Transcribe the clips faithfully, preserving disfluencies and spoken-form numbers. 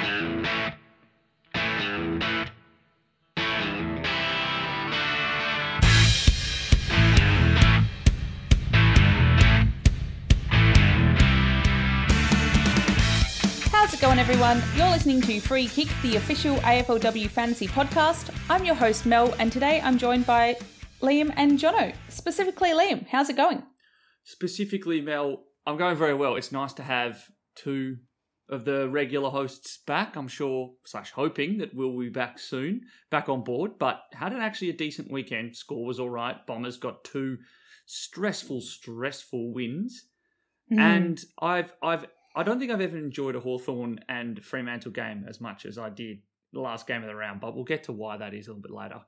How's it going, everyone? You're listening to Free Kick, the official A F L W fantasy podcast. I'm your host, Mel, and today I'm joined by Liam and Jono. Specifically, Liam, how's it going? Specifically, Mel, I'm going very well. It's nice to have two of the regular hosts back. I'm sure, slash hoping, that we'll be back soon, back on board. But had it actually a decent weekend. Score was all right. Bombers got two stressful, stressful wins. Mm. And I've, I've, I don't think I've ever enjoyed a Hawthorn and Fremantle game as much as I did the last game of the round. But we'll get to why that is a little bit later.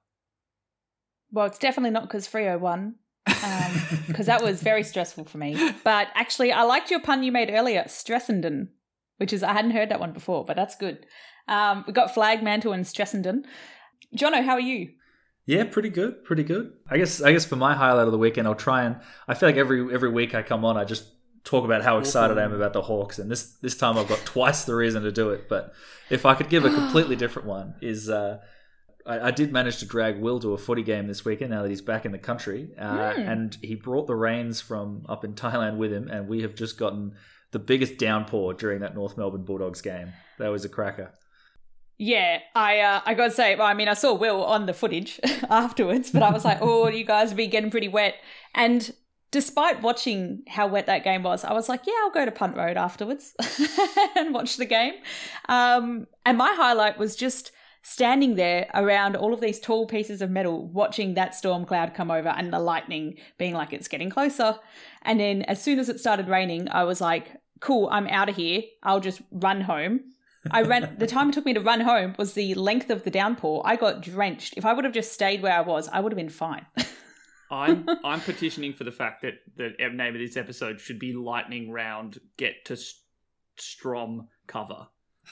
Well, it's definitely not because Freo won, because um, that was very stressful for me. But actually, I liked your pun you made earlier, Stressenden, which is, I hadn't heard that one before, but that's good. Um, we got Flag, Mantle and Stressenden. Jono, how are you? Yeah, pretty good, pretty good. I guess I guess for my highlight of the weekend, I'll try and, I feel like every every week I come on, I just talk about how excited I am about the Hawks. And this, this time I've got twice the reason to do it. But if I could give a completely different one, is... Uh, I did manage to drag Will to a footy game this weekend now that he's back in the country. Uh, mm. And he brought the reins from up in Thailand with him. And we have just gotten the biggest downpour during that North Melbourne Bulldogs game. That was a cracker. Yeah, I uh, I got to say, well, I mean, I saw Will on the footage afterwards, but I was like, oh, you guys have been getting pretty wet. And despite watching how wet that game was, I was like, yeah, I'll go to Punt Road afterwards and watch the game. Um, and my highlight was just standing there around all of these tall pieces of metal, watching that storm cloud come over and the lightning being like, it's getting closer. And then as soon as it started raining, I was like, cool, I'm out of here. I'll just run home. I ran. The time it took me to run home was the length of the downpour. I got drenched. If I would have just stayed where I was, I would have been fine. I'm I'm petitioning for the fact that the name of this episode should be Lightning Round Get to Strom Cover.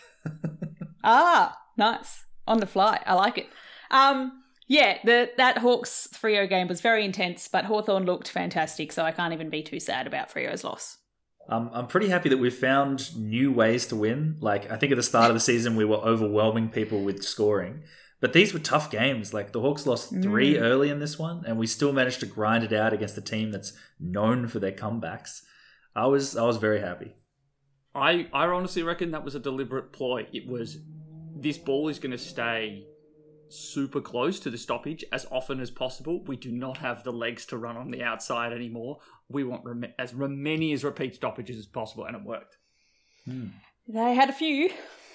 Ah, nice. On the fly. I like it. Um, yeah, the that Hawks Freo game was very intense, but Hawthorn looked fantastic, so I can't even be too sad about Freo's loss. Um, I'm pretty happy that we've found new ways to win. Like, I think at the start of the season, we were overwhelming people with scoring. But these were tough games. Like, the Hawks lost three mm. early in this one, and we still managed to grind it out against a team that's known for their comebacks. I was I was very happy. I, I honestly reckon that was a deliberate ploy. It was... This ball is going to stay super close to the stoppage as often as possible. We do not have the legs to run on the outside anymore. We want rem- as many as repeat stoppages as possible, and it worked. Hmm. They had a few.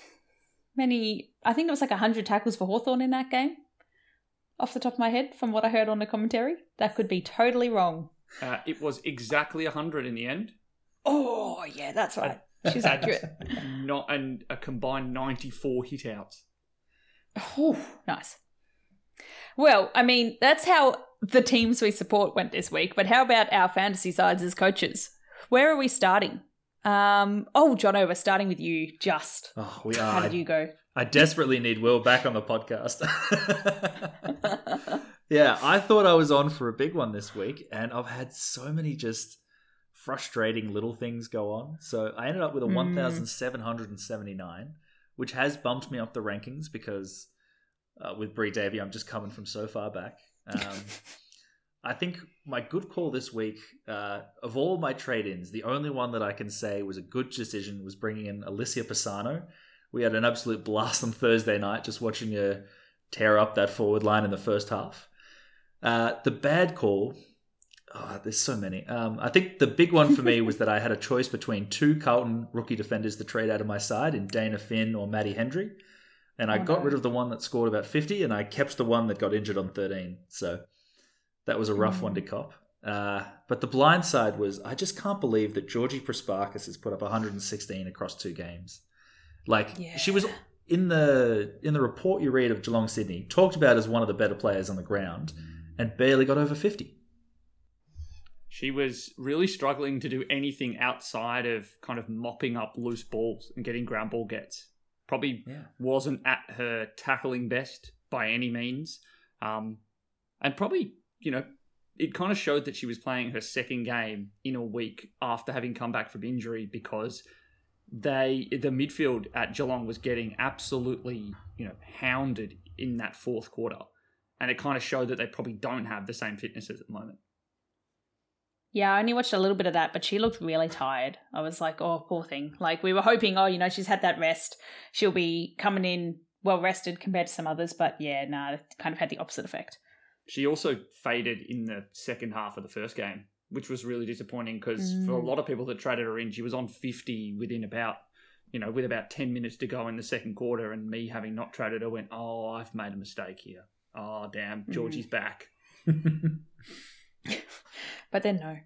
Many, I think it was like one hundred tackles for Hawthorn in that game, off the top of my head, from what I heard on the commentary. That could be totally wrong. Uh, it was exactly one hundred in the end. Oh, yeah, that's right. She's accurate. Not and a combined ninety-four hit outs. Oh, nice. Well, I mean, that's how the teams we support went this week. But how about our fantasy sides as coaches? Where are we starting? Um, oh, Jono, we're starting with you. Just. Oh, we are. How did you go? I desperately need Will back on the podcast. Yeah, I thought I was on for a big one this week, and I've had so many just frustrating little things go on. So I ended up with a mm. one thousand seven hundred seventy-nine, which has bumped me up the rankings because uh, with Bree Davey, I'm just coming from so far back. Um, I think my good call this week, uh, of all my trade-ins, the only one that I can say was a good decision was bringing in Alicia Pisano. We had an absolute blast on Thursday night just watching her tear up that forward line in the first half. Uh, the bad call... Oh, there's so many. Um, I think the big one for me was that I had a choice between two Carlton rookie defenders to trade out of my side in Dana Finn or Maddie Hendry. And I oh, got no. rid of the one that scored about fifty and I kept the one that got injured on thirteen. So that was a rough mm. one to cop. Uh, but the blind side was I just can't believe that Georgie Prasparkas has put up one hundred sixteen across two games. Like, yeah. she was in the in the report you read of Geelong Sydney, talked about as one of the better players on the ground and barely got over fifty. She was really struggling to do anything outside of kind of mopping up loose balls and getting ground ball gets. Probably yeah. wasn't at her tackling best by any means. Um, and probably, you know, it kind of showed that she was playing her second game in a week after having come back from injury because they the midfield at Geelong was getting absolutely, you know, hounded in that fourth quarter. And it kind of showed that they probably don't have the same fitnesses at the moment. Yeah, I only watched a little bit of that, but she looked really tired. I was like, oh, poor thing. Like, we were hoping, oh, you know, she's had that rest. She'll be coming in well rested compared to some others. But yeah, no, nah, it kind of had the opposite effect. She also faded in the second half of the first game, which was really disappointing because Mm. for a lot of people that traded her in, she was on fifty within about, you know, with about ten minutes to go in the second quarter. And me having not traded her went, oh, I've made a mistake here. Oh, damn, Georgie's Mm. back. But then no.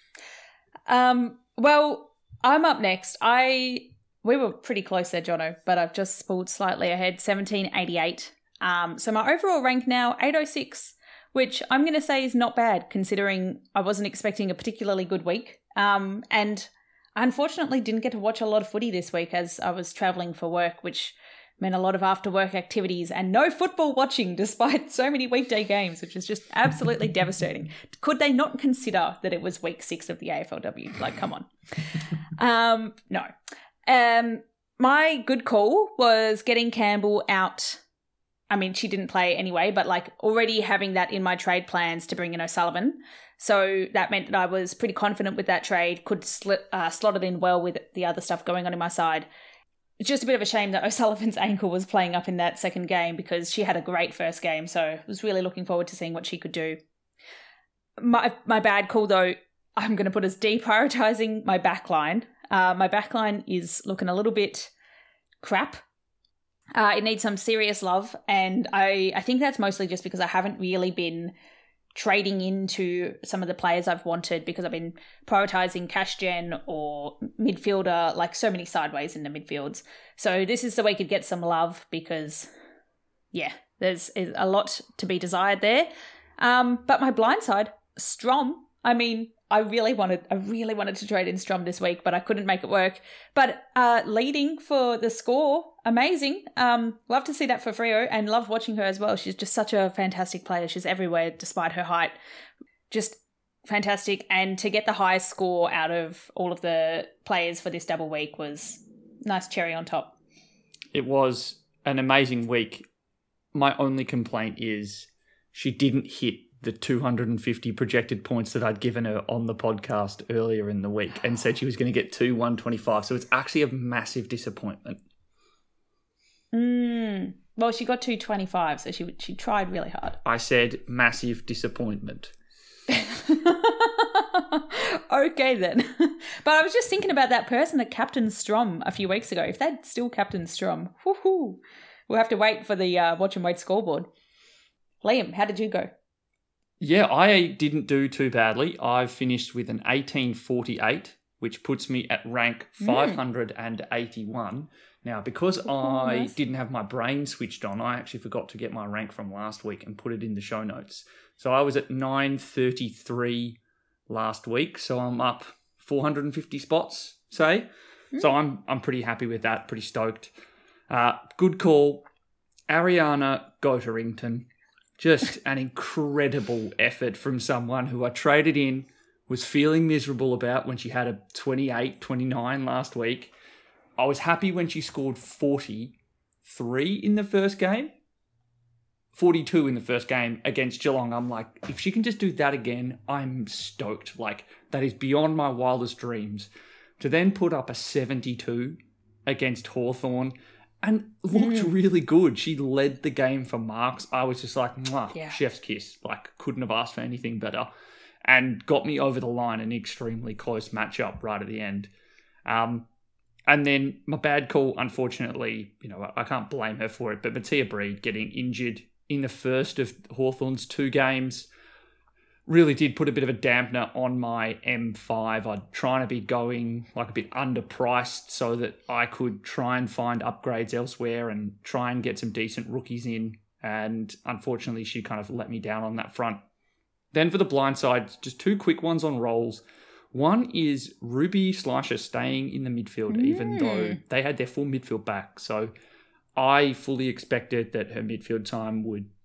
Um, well, I'm up next. I we were pretty close there, Jono, but I've just pulled slightly ahead, seventeen eighty-eight. Um, so my overall rank now eight oh six, which I'm going to say is not bad considering I wasn't expecting a particularly good week. Um, and I unfortunately didn't get to watch a lot of footy this week as I was traveling for work, which meant a lot of after work activities and no football watching despite so many weekday games, which is just absolutely devastating. Could they not consider that it was week six of the A F L W? Like, come on. Um, no. Um, my good call was getting Campbell out. I mean, she didn't play anyway, but like already having that in my trade plans to bring in O'Sullivan. So that meant that I was pretty confident with that trade, could sli- uh, slot it in well with the other stuff going on in my side. It's just a bit of a shame that O'Sullivan's ankle was playing up in that second game because she had a great first game. So I was really looking forward to seeing what she could do. My my bad call, though, I'm going to put as deprioritising my backline. Uh, my backline is looking a little bit crap. Uh, it needs some serious love. And I, I think that's mostly just because I haven't really been trading into some of the players I've wanted because I've been prioritising cash gen or midfielder, like so many sideways in the midfields. So this is the way I could get some love because, yeah, there's a lot to be desired there. Um, but my blind side, Strom, I mean, I really wanted, I really wanted to trade in Strom this week, but I couldn't make it work. But uh, leading for the score, amazing. Um, love to see that for Freo and love watching her as well. She's just such a fantastic player. She's everywhere despite her height. Just fantastic. And to get the highest score out of all of the players for this double week was nice cherry on top. It was an amazing week. My only complaint is she didn't hit the two hundred fifty projected points that I'd given her on the podcast earlier in the week and said she was going to get two one twenty-five. So it's actually a massive disappointment. Mm. Well, she got two twenty-five, so she she tried really hard. I said massive disappointment. Okay, then. But I was just thinking about that person that captained Strom a few weeks ago. If they'd still captained Strom, woohoo, we'll have to wait for the uh, watch and wait scoreboard. Liam, how did you go? Yeah, I didn't do too badly. I finished with an eighteen forty-eight, which puts me at rank five hundred eighty-one. Mm. Now, because oh, I nice. didn't have my brain switched on, I actually forgot to get my rank from last week and put it in the show notes. So I was at nine thirty-three last week, so I'm up four hundred fifty spots, say. Mm. So I'm I'm pretty happy with that, pretty stoked. Uh, good call. Ariana Goterington. Just an incredible effort from someone who I traded in, was feeling miserable about when she had a twenty-eight twenty-nine last week. I was happy when she scored forty-three in the first game. forty-two in the first game against Geelong. I'm like, if she can just do that again, I'm stoked. Like, that is beyond my wildest dreams. To then put up a seventy-two against Hawthorn and looked mm. really good. She led the game for marks. I was just like, mwah, yeah. chef's kiss. Like, couldn't have asked for anything better. And got me over the line, an extremely close matchup right at the end. Um, and then my bad call, unfortunately, you know, I can't blame her for it, but Matia Breed getting injured in the first of Hawthorn's two games really did put a bit of a dampener on my M five. I'd try to be going like a bit underpriced so that I could try and find upgrades elsewhere and try and get some decent rookies in. And unfortunately, she kind of let me down on that front. Then for the blind side, just two quick ones on rolls. One is Ruby Slasher staying in the midfield, mm. even though they had their full midfield back. So I fully expected that her midfield time would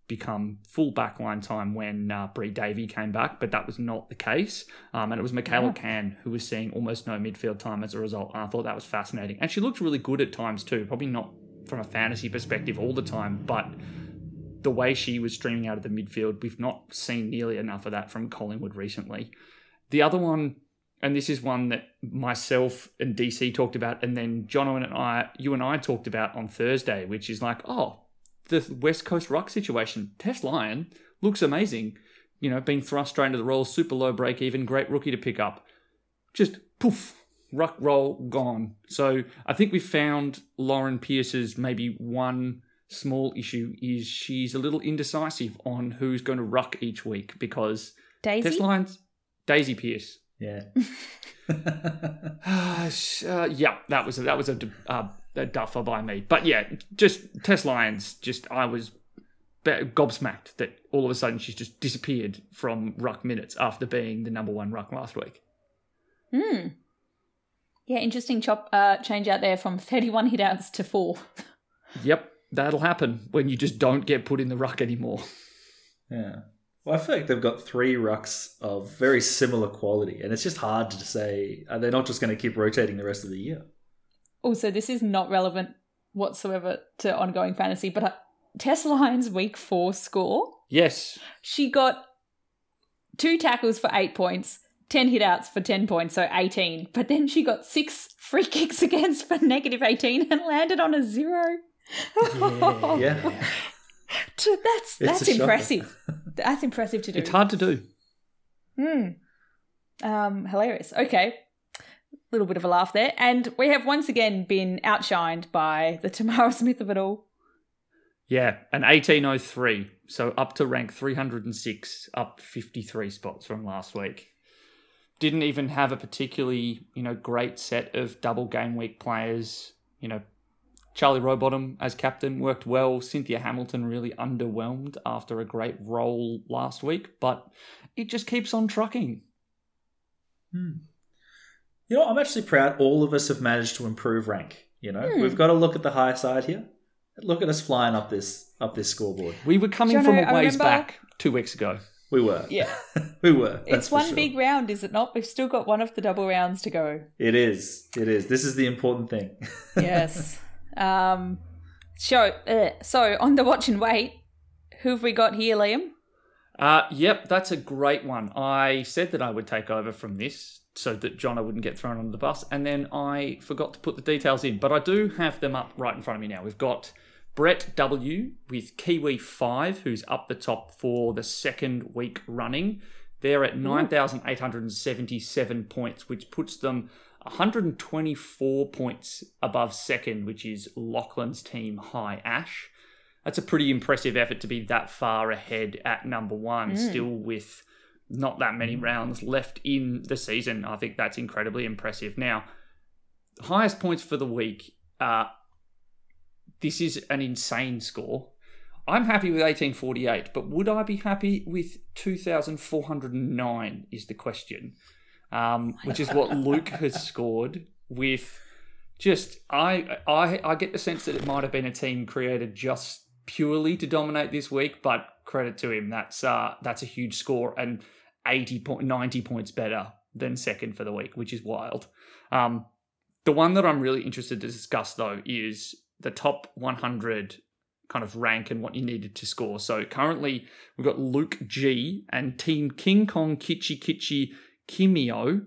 become full backline time when uh, Bree Davey came back, but that was not the case. Um, and it was Michaela Yeah. Can who was seeing almost no midfield time as a result. And I thought that was fascinating. And she looked really good at times too, probably not from a fantasy perspective all the time, but the way she was streaming out of the midfield, we've not seen nearly enough of that from Collingwood recently. The other one, and this is one that myself and D C talked about, and then Jono and I, you and I talked about on Thursday, which is like, oh, the West Coast ruck situation. Tess Lyon looks amazing. You know, being thrust straight into the role, super low break even, great rookie to pick up. Just poof, ruck roll, gone. So I think we found Lauren Pearce's maybe one small issue is she's a little indecisive on who's going to ruck each week because Daisy? Tess Lyon's Daisy Pearce. Yeah. uh, sh- uh, yeah, that was a, that was a, uh, a duffer by me. But yeah, just Tess Lyons, just I was be- gobsmacked that all of a sudden she's just disappeared from ruck minutes after being the number one ruck last week. Hmm. Yeah, interesting chop uh, change out there from thirty-one hitouts to four. Yep, that'll happen when you just don't get put in the ruck anymore. Yeah. Well, I feel like they've got three rucks of very similar quality, and it's just hard to say, are they not just going to keep rotating the rest of the year? Also, this is not relevant whatsoever to ongoing fantasy, but uh, Tess Lyons' week four score, Yes. she got two tackles for eight points, ten hitouts for ten points, so eighteen. But then she got six free kicks against for negative eighteen and landed on a zero. Yeah. Yeah. That's that's a shocker. impressive. That's impressive to do. It's hard to do. Hmm. Um, hilarious. Okay. Little bit of a laugh there. And we have once again been outshined by the Tamara Smith of it all. Yeah, an eighteen oh three, so up to rank three hundred six, up fifty-three spots from last week. Didn't even have a particularly, you know, great set of double game week players. You know, Charlie Rowbottom as captain worked well. Cynthia Hamilton really underwhelmed after a great role last week, but it just keeps on trucking. Hmm. You know, I'm actually proud all of us have managed to improve rank. You know, Hmm. we've got to look at the high side here. Look at us flying up this up this scoreboard. We were coming Jono, from a I ways remember- back two weeks ago. We were. Yeah. we were. That's It's for one sure. big round, is it not? We've still got one of the double rounds to go. It is. It is. This is the important thing. Yes. um, so, uh, so, on the watch and wait, who have we got here, Liam? Uh, yep, that's a great one. I said that I would take over from this so that Jono wouldn't get thrown under the bus, and then I forgot to put the details in. But I do have them up right in front of me now. We've got Brett W. with Kiwi five, who's up the top for the second week running. They're at nine thousand eight hundred seventy-seven points, which puts them one hundred twenty-four points above second, which is Lachlan's team, High Ash. That's a pretty impressive effort to be that far ahead at number one, still with not that many rounds left in the season. I think that's incredibly impressive. Now, highest points for the week. Uh, this is an insane score. I'm happy with eighteen forty-eight, but would I be happy with two thousand four hundred nine is the question, um, which is what Luke has scored with just, I, I, I get the sense that it might have been a team created just purely to dominate this week, but credit to him. That's, uh, that's a huge score and eighty point, ninety points better than second for the week, which is wild. Um, the one that I'm really interested to discuss though is the top one hundred kind of rank and what you needed to score. So currently we've got Luke G and Team King Kong Kitchi Kitchi Kimio.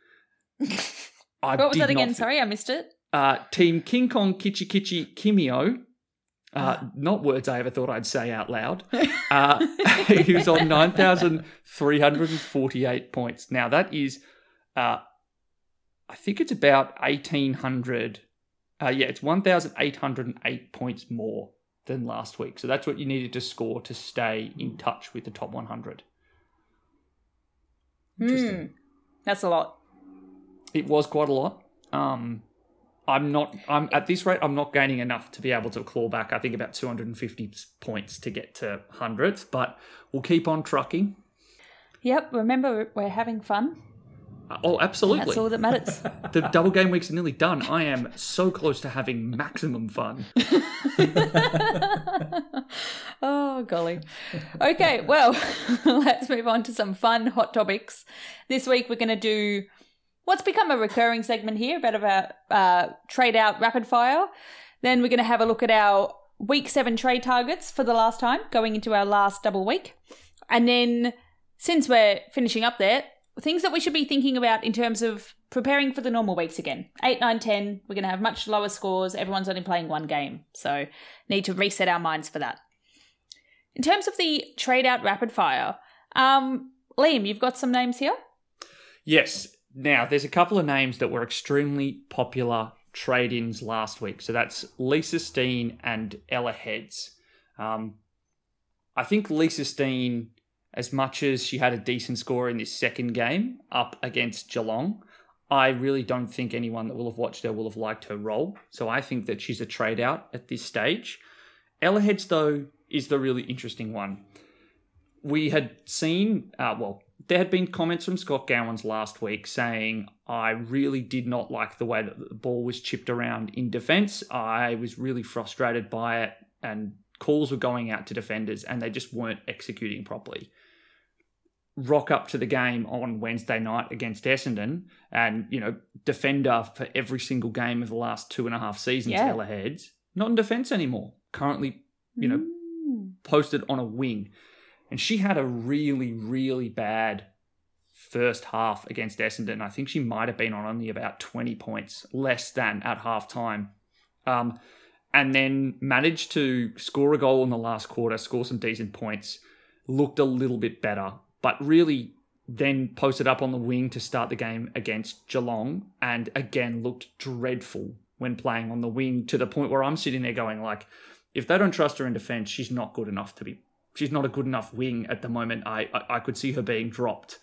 I What was did that again? not- Sorry, I missed it. Uh, Team King Kong Kitchi Kitchi Kimio. Uh, not words I ever thought I'd say out loud. Uh, he was on nine thousand three hundred forty-eight points. Now that is, uh, I think it's about eighteen hundred. Uh, yeah, it's one thousand eight hundred eight points more than last week. So that's what you needed to score to stay in touch with the top one hundred. Interesting. Hmm. That's a lot. It was quite a lot. Um, I'm not. I'm at this rate. I'm not gaining enough to be able to claw back. I think about two hundred fifty points to get to hundredth, but we'll keep on trucking. Yep, remember, we're having fun. Oh, absolutely. That's all that matters. The double game weeks are nearly done. I am so close to having maximum fun. Oh, golly. Okay, well, let's move on to some fun hot topics. This week we're going to do what's become a recurring segment here, a bit of a uh, trade out rapid fire. Then we're going to have a look at our week seven trade targets for the last time, going into our last double week. And then, since we're finishing up there, things that we should be thinking about in terms of preparing for the normal weeks again. eight, nine, ten, we're going to have much lower scores. Everyone's only playing one game. So need to reset our minds for that. In terms of the trade out rapid fire, um, Liam, you've got some names here? Yes. Now, there's a couple of names that were extremely popular trade-ins last week. So that's Lisa Steen and Ella Heads. Um, I think Lisa Steen, as much as she had a decent score in this second game up against Geelong, I really don't think anyone that will have watched her will have liked her role. So I think that she's a trade out at this stage. Ella Heads, though, is the really interesting one. We had seen, uh, well, there had been comments from Scott Gowans last week saying, I really did not like the way that the ball was chipped around in defence. I was really frustrated by it, and calls were going out to defenders and they just weren't executing properly. Rock up to the game on Wednesday night against Essendon, and, you know, defender for every single game of the last two and a half seasons, yeah. Ella Heads, not in defence anymore. Currently, you know, mm. posted on a wing. And she had a really, really bad first half against Essendon. I think she might have been on only about twenty points, less than at halftime. Um, and then managed to score a goal in the last quarter, score some decent points, looked a little bit better, but really then posted up on the wing to start the game against Geelong, and again looked dreadful when playing on the wing, to the point where I'm sitting there going, like, if they don't trust her in defence, she's not good enough to be, she's not a good enough wing at the moment. I, I, I could see her being dropped.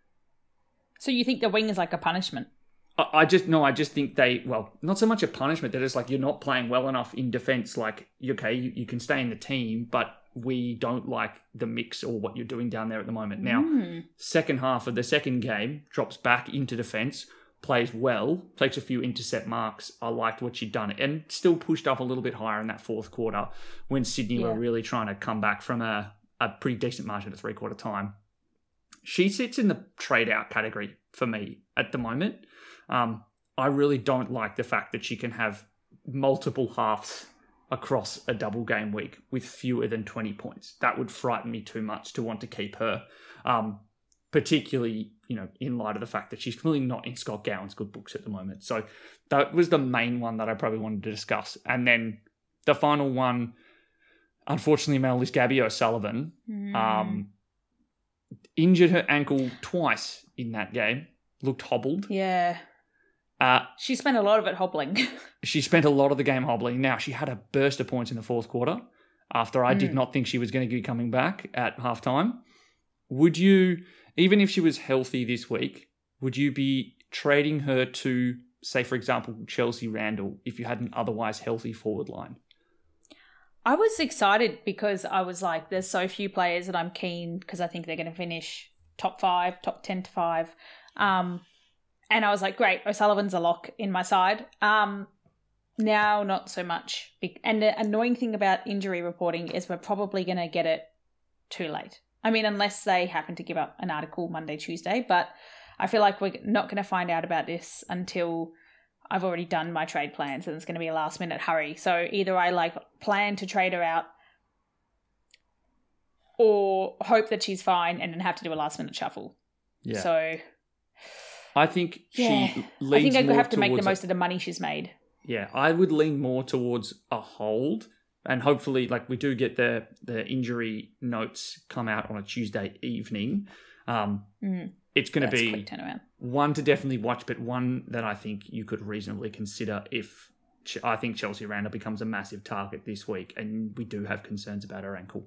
So you think the wing is like a punishment? I, I just, no, I just think they, well, not so much a punishment. They're just like, you're not playing well enough in defence. Like, okay, you, you can stay in the team, but we don't like the mix or what you're doing down there at the moment. Now, mm. second half of the second game, drops back into defence, plays well, takes a few intercept marks. I liked what she'd done, and still pushed up a little bit higher in that fourth quarter when Sydney yeah. were really trying to come back from a, a pretty decent margin at three-quarter time. She sits in the trade-out category for me at the moment. Um, I really don't like the fact that she can have multiple halves across a double game week with fewer than twenty points. That would frighten me too much to want to keep her, um, particularly, you know, in light of the fact that she's clearly not in Scott Gowan's good books at the moment. So that was the main one that I probably wanted to discuss. And then the final one, unfortunately, Mel, is Gabby O'Sullivan. Mm. Um, injured her ankle twice in that game. Looked hobbled. Yeah. Uh, she spent a lot of it hobbling. She spent a lot of the game hobbling. Now, she had a burst of points in the fourth quarter after I mm. did not think she was going to be coming back at halftime. Would you, even if she was healthy this week, would you be trading her to, say, for example, Chelsea Randall if you had an otherwise healthy forward line? I was excited because I was like, there's so few players that I'm keen, because I think they're going to finish top five, top ten to five. Um, and I was like, great, O'Sullivan's a lock in my side. Um, now, not so much. And the annoying thing about injury reporting is we're probably going to get it too late. I mean, unless they happen to give up an article Monday, Tuesday, but I feel like we're not going to find out about this until I've already done my trade plans, and it's going to be a last minute hurry. So either I like plan to trade her out or hope that she's fine and then have to do a last minute shuffle. Yeah. So I think yeah, she leans I think I more have to make the towards most of the money she's made. Yeah, I would lean more towards a hold, and hopefully, like, we do get the the injury notes come out on a Tuesday evening. Um, mm, it's going to be a quick turnaround. One to definitely watch, but one that I think you could reasonably consider if I think Chelsea Randall becomes a massive target this week, and we do have concerns about her ankle.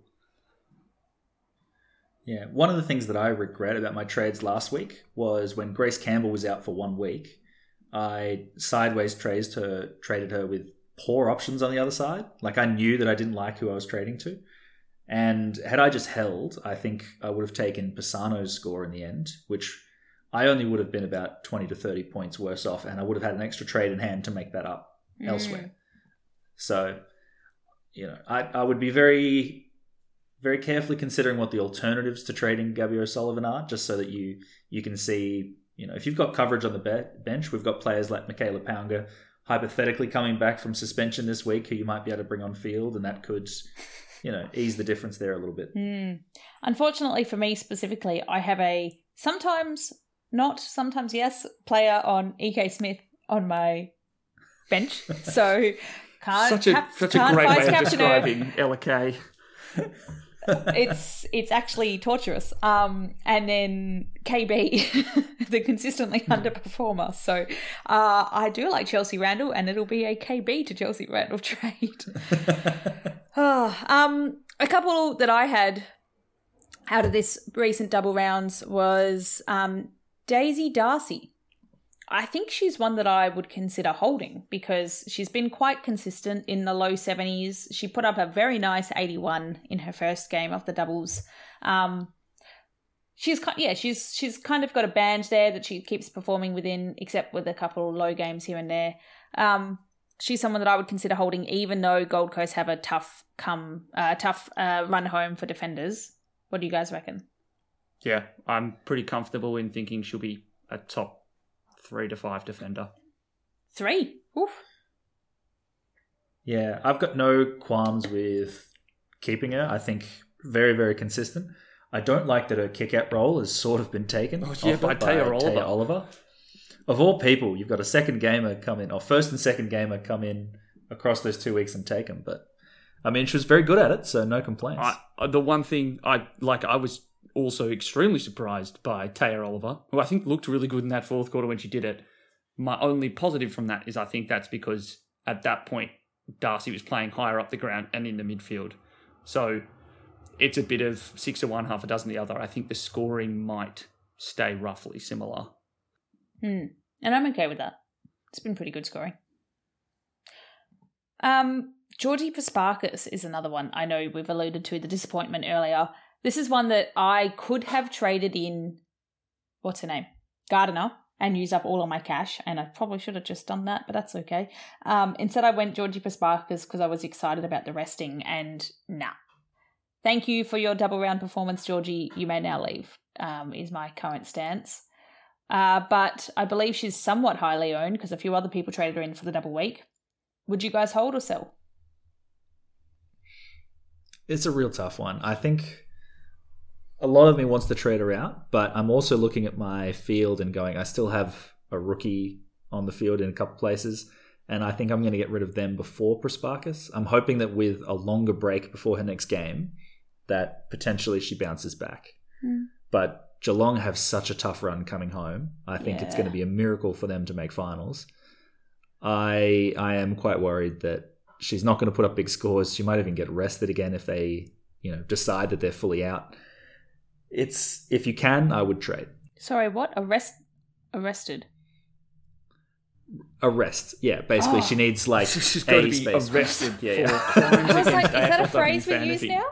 Yeah, one of the things that I regret about my trades last week was when Grace Campbell was out for one week, I sideways traded her, traded her with poor options on the other side. Like, I knew that I didn't like who I was trading to. And had I just held, I think I would have taken Pisano's score in the end, which I only would have been about twenty to thirty points worse off, and I would have had an extra trade in hand to make that up mm. elsewhere. So, you know, I, I would be very, very carefully considering what the alternatives to trading Gabby O'Sullivan are, just so that you you can see, you know, if you've got coverage on the be- bench, we've got players like Michaela Pounger hypothetically coming back from suspension this week who you might be able to bring on field, and that could, you know, ease the difference there a little bit. Mm. Unfortunately for me specifically, I have a sometimes not, sometimes yes, player on E K Smith on my bench. So can't such a cap- such can't a great way of captain her. describing Ella Kay. it's it's actually torturous. Um, and then K B, the consistently underperformer. So uh, I do like Chelsea Randall, and it'll be a K B to Chelsea Randall trade. oh, um, a couple that I had out of this recent double rounds was um, Daisy Darcy. I think she's one that I would consider holding because she's been quite consistent in the low seventies. She put up a very nice eighty-one in her first game of the doubles. Um, she's yeah, she's she's kind of got a band there that she keeps performing within, except with a couple of low games here and there. Um, she's someone that I would consider holding, even though Gold Coast have a tough come uh, tough uh, run home for defenders. What do you guys reckon? Yeah, I'm pretty comfortable in thinking she'll be a top three to five defender. Three? Oof. Yeah, I've got no qualms with keeping her. I think very, very consistent. I don't like that her kick-out role has sort of been taken oh, yeah, by, by Taya Oliver. Taya Oliver. Of all people, you've got a second gamer come in, or first and second gamer come in across those two weeks and take them. But, I mean, she was very good at it, so no complaints. I, the one thing I like, I was also extremely surprised by Taya Oliver, who I think looked really good in that fourth quarter when she did it. My only positive from that is I think that's because at that point, Darcy was playing higher up the ground and in the midfield. So it's a bit of six to one, half a dozen the other. I think the scoring might stay roughly similar. Hmm. And I'm okay with that. It's been pretty good scoring. Um, Georgie Pasparkas is another one. I know we've alluded to the disappointment earlier. This is one that I could have traded in, what's her name? Gardiner, and use up all of my cash. And I probably should have just done that, but that's okay. Um, instead, I went Georgie Pasparkas because I was excited about the resting, and nah. Thank you for your double round performance, Georgie. You may now leave, um, is my current stance. Uh, but I believe she's somewhat highly owned because a few other people traded her in for the double week. Would you guys hold or sell? It's a real tough one. I think a lot of me wants to trade her out, but I'm also looking at my field and going, I still have a rookie on the field in a couple places, and I think I'm going to get rid of them before Prasparkas. I'm hoping that with a longer break before her next game, that potentially she bounces back. Mm. But Geelong have such a tough run coming home. I think yeah. it's going to be a miracle for them to make finals. I I am quite worried that she's not going to put up big scores. She might even get rested again if they, you know, decide that they're fully out. It's if you can, I would trade. Sorry, what? Arrest? Arrested? Arrest. Yeah, basically, oh. she needs like she's got to be space arrested. Yeah, yeah. I was like, is that a phrase we use now?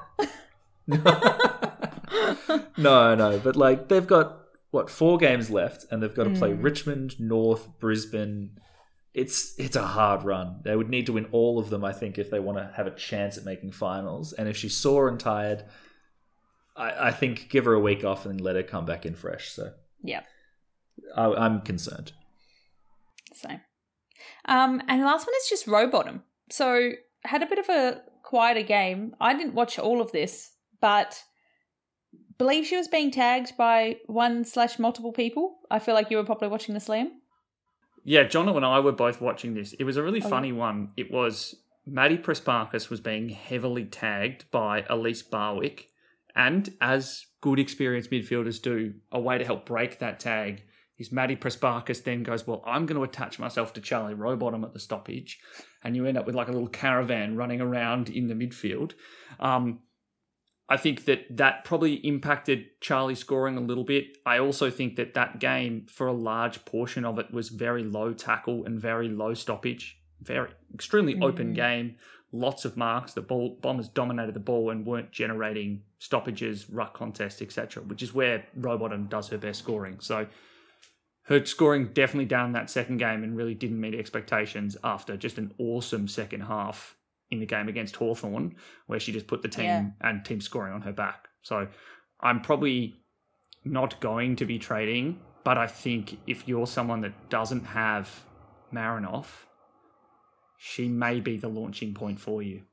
no, no, but like they've got what four games left, and they've got to mm. play Richmond, North, Brisbane. It's it's a hard run. They would need to win all of them, I think, if they want to have a chance at making finals. And if she's sore and tired, I, I think give her a week off and let her come back in fresh. So yeah, I, I'm concerned. Same. Um, and the last one is just Rowbottom. So had a bit of a quieter game. I didn't watch all of this, but believe she was being tagged by one slash multiple people. I feel like you were probably watching this, Liam. Yeah, Jono and I were both watching this. It was a really oh, funny yeah. one. It was Maddie Prasparkas was being heavily tagged by Elise Barwick, and as good experienced midfielders do, a way to help break that tag is Maddie Prasparkas then goes, well, I'm going to attach myself to Charlie Rowbottom at the stoppage, and you end up with like a little caravan running around in the midfield. Um, I think that that probably impacted Charlie scoring a little bit. I also think that that game, for a large portion of it, was very low tackle and very low stoppage. Very extremely mm. open game. Lots of marks. The ball Bombers dominated the ball and weren't generating stoppages, ruck contest, et cetera, which is where Rowbottom does her best scoring. So her scoring definitely down that second game and really didn't meet expectations after just an awesome second half in the game against Hawthorn, where she just put the team Yeah. and team scoring on her back. So I'm probably not going to be trading, but I think if you're someone that doesn't have Marinoff, she may be the launching point for you.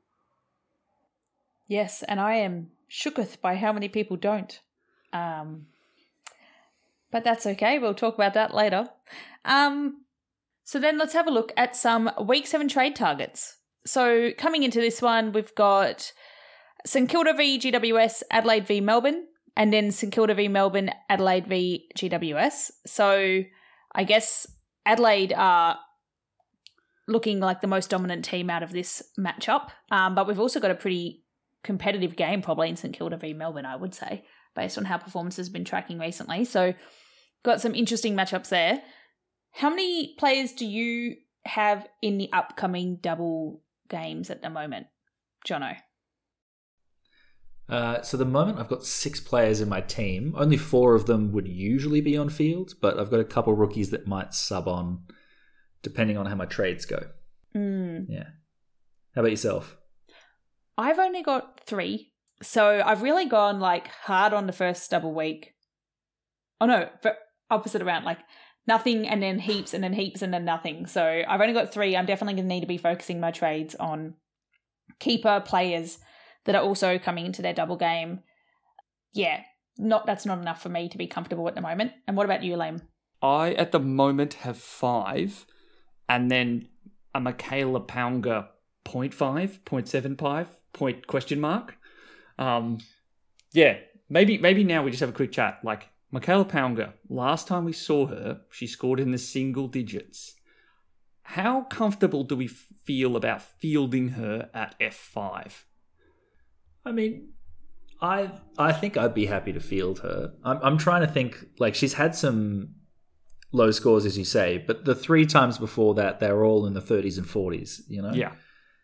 Yes, and I am shooketh by how many people don't. Um, but that's okay. We'll talk about that later. Um, so then let's have a look at some week seven trade targets. So coming into this one, we've got St Kilda v G W S, Adelaide v Melbourne, and then St Kilda v Melbourne, Adelaide v G W S. So I guess Adelaide are looking like the most dominant team out of this matchup, um, but we've also got a pretty competitive game probably in St Kilda v Melbourne, I would say, based on how performance has been tracking recently. So got some interesting matchups there. How many players do you have in the upcoming double games at the moment, Jono? Uh, so the moment I've got six players in my team. Only four of them would usually be on field, but I've got a couple rookies that might sub on depending on how my trades go. Mm. Yeah. How about yourself? I've only got three. So I've really gone like hard on the first double week. Oh no, but opposite around, like nothing and then heaps and then heaps and then nothing. So I've only got three. I'm definitely going to need to be focusing my trades on keeper players that are also coming into their double game. Yeah, not that's not enough for me to be comfortable at the moment. And what about you, Lame? I, at the moment, have five, and then a Michaela Pounga zero point five, zero point seven five, point question mark. Um, yeah, maybe maybe now we just have a quick chat. Like, Michaela Pounga, last time we saw her, she scored in the single digits. How comfortable do we feel about fielding her at F five? I mean, I I think I'd be happy to field her. I'm I'm trying to think, like, she's had some low scores, as you say, but the three times before that, they were all in the thirties and forties, you know? Yeah.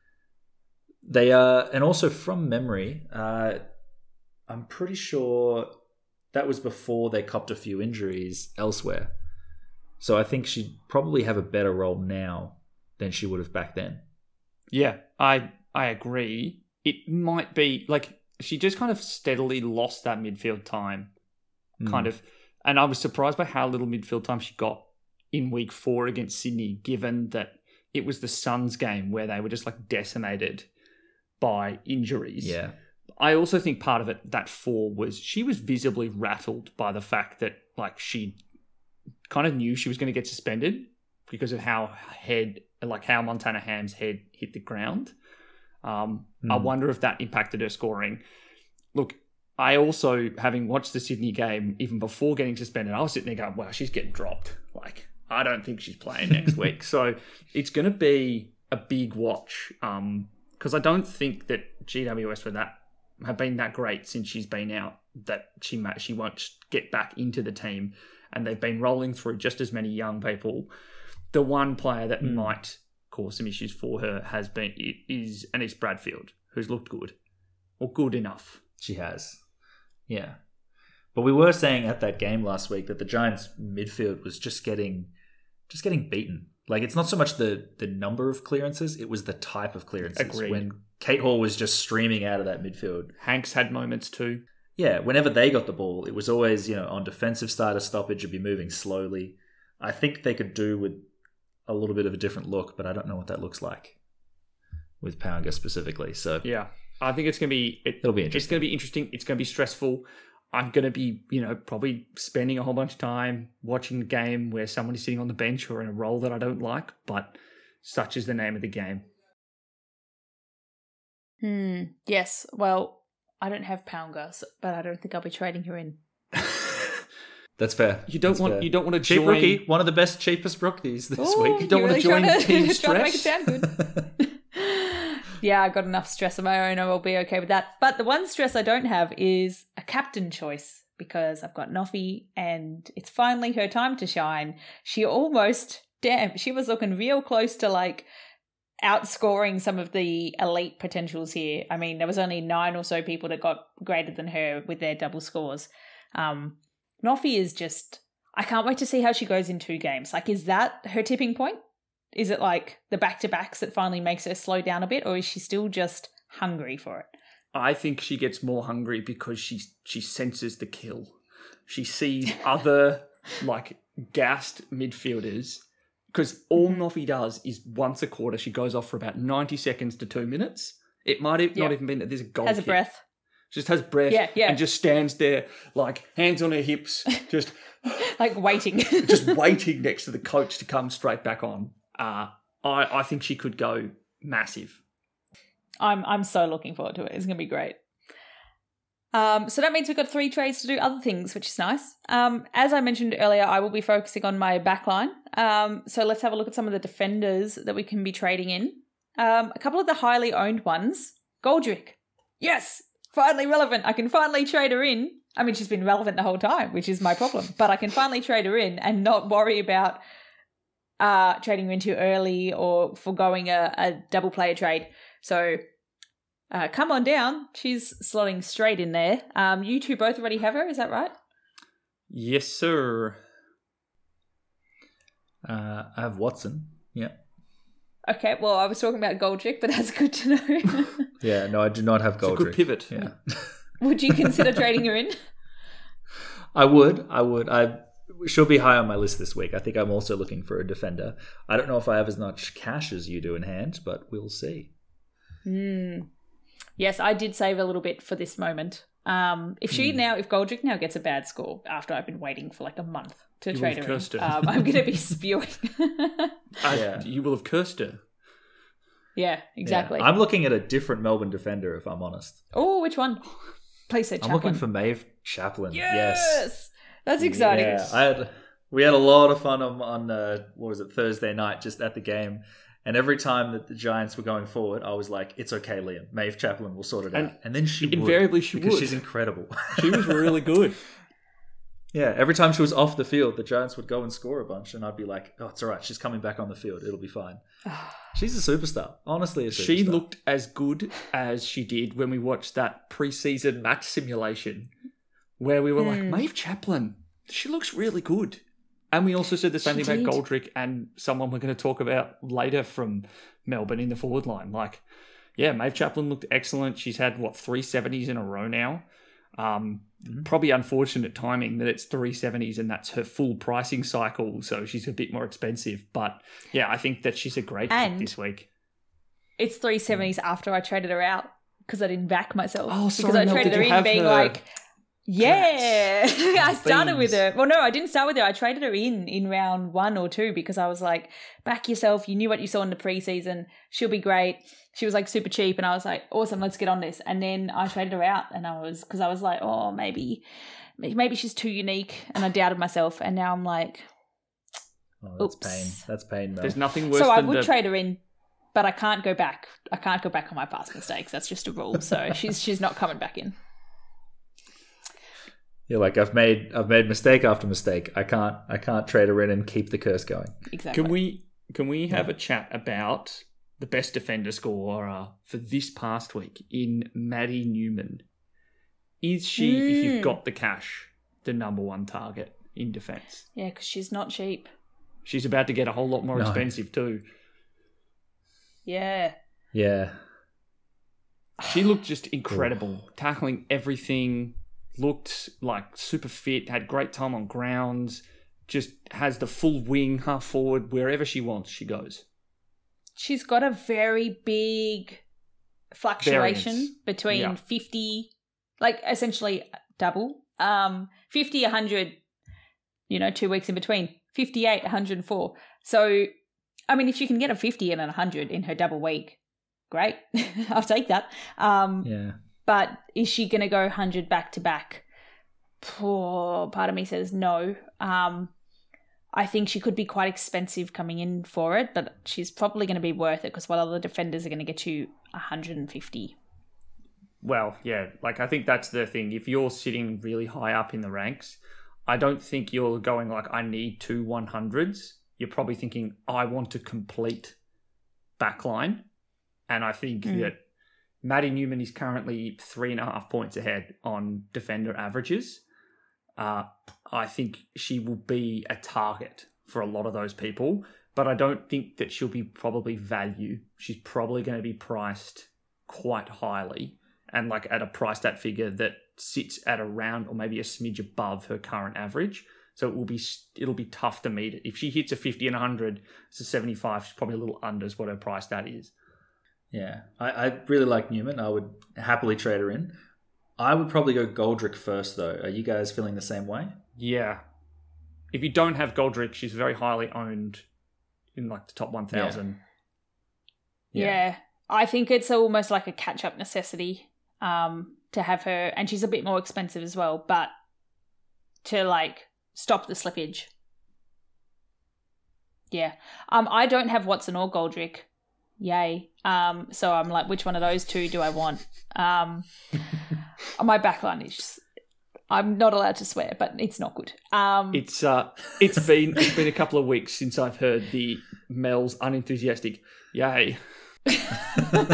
They are, and also from memory, uh, I'm pretty sure that was before they copped a few injuries elsewhere. So I think she'd probably have a better role now than she would have back then. Yeah, I I agree. It might be, like, she just kind of steadily lost that midfield time, Mm. kind of. And I was surprised by how little midfield time she got in week four against Sydney, given that it was the Suns game where they were just, like, decimated by injuries. Yeah. I also think part of it, that four, was she was visibly rattled by the fact that, like, she kind of knew she was going to get suspended because of how head, like, how Montana Ham's head hit the ground. Um, Mm. I wonder if that impacted her scoring. Look, I also, having watched the Sydney game even before getting suspended, I was sitting there going, wow, she's getting dropped. Like, I don't think she's playing next week. So it's going to be a big watch because I don't think that G W S were that have been that great since she's been out, that she ma- she won't get back into the team. And they've been rolling through just as many young people. The one player that Mm. might cause some issues for her has been is Anise Bradfield, who's looked good or good enough. She has. Yeah. But we were saying at that game last week that the Giants midfield was just getting just getting beaten. Like, it's not so much the the number of clearances, it was the type of clearances. Agreed. When Kate Hall was just streaming out of that midfield. Hanks had moments too. Yeah, whenever they got the ball, it was always, you know, on defensive side of stoppage, it'd be moving slowly. I think they could do with a little bit of a different look, but I don't know what that looks like with Pounga specifically. So Yeah, I think it's going to be it, it'll be it's interesting. going to be interesting. It's going to be stressful. I'm going to be, you know, probably spending a whole bunch of time watching the game where someone is sitting on the bench or in a role that I don't like, but such is the name of the game. Hmm. Yes. Well, I don't have Pounga, so, but I don't think I'll be trading her in. That's fair. You don't That's want fair. you don't want to Cheap join rookie, one of the best, cheapest rookies this Ooh, week. You don't you're want to really join trying to- team trying to make it stress. sound good. Yeah, I got enough stress of my own. I will be okay with that. But the one stress I don't have is a captain choice because I've got Noffy and it's finally her time to shine. She almost, damn, she was looking real close to like outscoring some of the elite potentials here. I mean, there was only nine or so people that got greater than her with their double scores. Um, Noffy is just, I can't wait to see how she goes in two games. Like, is that her tipping point? Is it like the back-to-backs that finally makes her slow down a bit, or is she still just hungry for it? I think she gets more hungry because she she senses the kill. She sees other like gassed midfielders, because all Noffy does is once a quarter she goes off for about ninety seconds to two minutes. It might have Yep. not even been that there's a goal Has a kick. breath. Just has breath Yeah, yeah. and just stands there like hands on her hips, just Like waiting. just waiting next to the coach to come straight back on. Uh, I, I think she could go massive. I'm I'm so looking forward to it. It's going to be great. Um, so that means we've got three trades to do other things, which is nice. Um, as I mentioned earlier, I will be focusing on my backline. Um, so let's have a look at some of the defenders that we can be trading in. Um, a couple of the highly owned ones. Goldrick. Yes, finally relevant. I can finally trade her in. I mean, she's been relevant the whole time, which is my problem. But I can finally trade her in and not worry about uh, trading her in too early or foregoing a, a double player trade. So uh, come on down. She's slotting straight in there. Um, you two both already have her, is that right? Yes, sir. Uh, I have Watson. Yeah. Okay, well, I was talking about Goldrick, but that's good to know. Yeah, no, I do not have It's a Goldrick. good pivot. Yeah. Would you consider trading her in? I would. I would. I she'll be high on my list this week. I think I'm also looking for a defender. I don't know if I have as much cash as you do in hand, but we'll see. Mm. Yes, I did save a little bit for this moment. Um, if she Mm. now, if Goldrick now gets a bad score after I've been waiting for like a month to You trade will her have cursed in, her. um, I'm going to be spewing. I- Yeah. You will have cursed her. Yeah, exactly. Yeah. I'm looking at a different Melbourne defender, if I'm honest. Oh, which one? Please say I'm Chaplin. looking for Maeve Chaplin. Yes! Yes. That's exciting. Yeah, I had we had a lot of fun on, on uh, what was it Thursday night, just at the game, and every time that the Giants were going forward, I was like, "It's okay, Liam. Maeve Chaplin will sort it And out." And then she invariably would, she because would. she's incredible. She was really good. Yeah, every time she was off the field, the Giants would go and score a bunch, and I'd be like, "Oh, it's all right. She's coming back on the field. It'll be fine." She's a superstar. Honestly, a superstar. She looked as good as she did when we watched that preseason match simulation where we were like, Hmm. Maeve Chaplin, she looks really good. And we also said the same She thing about did. Goldrick and someone we're going to talk about later from Melbourne in the forward line. Like, yeah, Maeve Chaplin looked excellent. She's had, what, three seventies in a row now. Um, Mhm. Probably unfortunate timing that it's three seventies and that's her full pricing cycle, so she's a bit more expensive. But yeah, I think that she's a great pick And- this week. It's three seventies after I traded her out because I didn't back myself. Oh, because sorry, I Mel, traded did her you in have being her? like, yeah. I started with Beans. her. Well, no, I didn't start with her. I traded her in in round one or two because I was like, back yourself. You knew what you saw in the preseason. She'll be great. She was like super cheap. And I was like, awesome, let's get on this. And then I traded her out and I was, because I was like, oh, maybe, maybe she's too unique. And I doubted myself. And now I'm like, Oh, that's Oops. pain. That's pain, Mel. There's nothing worse so I than would the... trade her in, but I can't go back. I can't go back on my past mistakes. That's just a rule. So she's she's not coming back in. You're like, I've made I've made mistake after mistake. I can't I can't trade her in and keep the curse going. Exactly. Can we can we have a chat about the best defender scorer for this past week in Maddie Newman? Is she, if Mm. you've got the cash, the number one target in defence? Yeah, because she's not cheap. She's about to get a whole lot more No. expensive too. Yeah. Yeah. She looked just incredible, tackling everything, looked like super fit, had great time on grounds, just has the full wing, half forward, wherever she wants, she goes. She's got a very big fluctuation Variance. between Yeah. fifty, like essentially double, um, fifty, one hundred, you know, two weeks in between, fifty-eight, one hundred four. So, I mean, if she can get a fifty and a one hundred in her double week, great. I'll take that. Um, Yeah. But is she going to go one hundred back to back? Poor part of me says no. Um, I think she could be quite expensive coming in for it, but she's probably going to be worth it because what other defenders are going to get you one hundred fifty? Well, yeah, like I think that's the thing. If you're sitting really high up in the ranks, I don't think you're going like, I need two one hundreds. You're probably thinking, I want to complete backline. And I think Mm. that Maddie Newman is currently three and a half points ahead on defender averages. uh, I think she will be a target for a lot of those people. But I don't think that she'll be probably value. She's probably going to be priced quite highly and like at a price stat figure that sits at around or maybe a smidge above her current average. So it will be it'll be tough to meet it. If she hits a fifty and a hundred, it's a seventy-five. She's probably a little under what her price stat is. Yeah, I, I really like Newman. I would happily trade her in. I would probably go Goldrick first, though. Are you guys feeling the same way? Yeah. If you don't have Goldrick, she's very highly owned in like the top one thousand. Yeah. yeah. yeah. I think it's almost like a catch-up necessity um, to have her. And she's a bit more expensive as well. But to like stop the slippage. Yeah. Um, I don't have Watson or Goldrick. Yay. Um, so I'm like, which one of those two do I want? Um, my backline is just, I'm not allowed to swear, but it's not good. Um, it's uh, it's been it's been a couple of weeks since I've heard the Mel's unenthusiastic yay. Because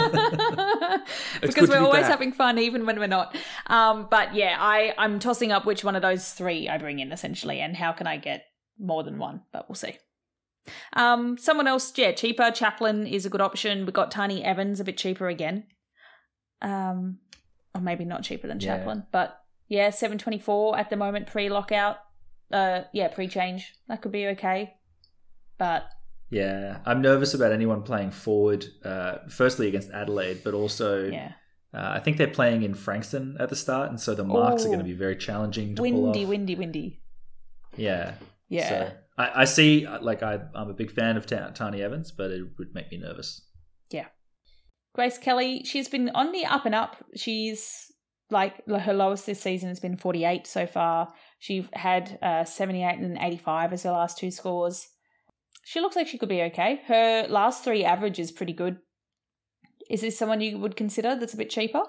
we're always back. having fun, even when we're not. Um, but yeah, I I'm tossing up which one of those three I bring in essentially, and how can I get more than one? But we'll see. Um, someone else, yeah, cheaper. Chaplin is a good option. We've got Tiny Evans, a bit cheaper again. Um, or maybe not cheaper than Chaplin, yeah. but yeah, seven twenty-four at the moment pre-lockout. Uh, yeah, pre-change. That could be okay. But yeah, I'm nervous about anyone playing forward. Uh, firstly against Adelaide, but also yeah. Uh, I think they're playing in Frankston at the start, and so the marks Ooh. are going to be very challenging to windy, pull off. Windy, windy, windy. Yeah, yeah. So I, I see. Like I, I'm a big fan of Ta- Tiny Evans, but it would make me nervous. Yeah. Grace Kelly, she's been on the up and up. She's like her lowest this season has been forty-eight so far. She had uh, seventy-eight and eighty-five as her last two scores. She looks like she could be okay. Her last three average is pretty good. Is this someone you would consider that's a bit cheaper?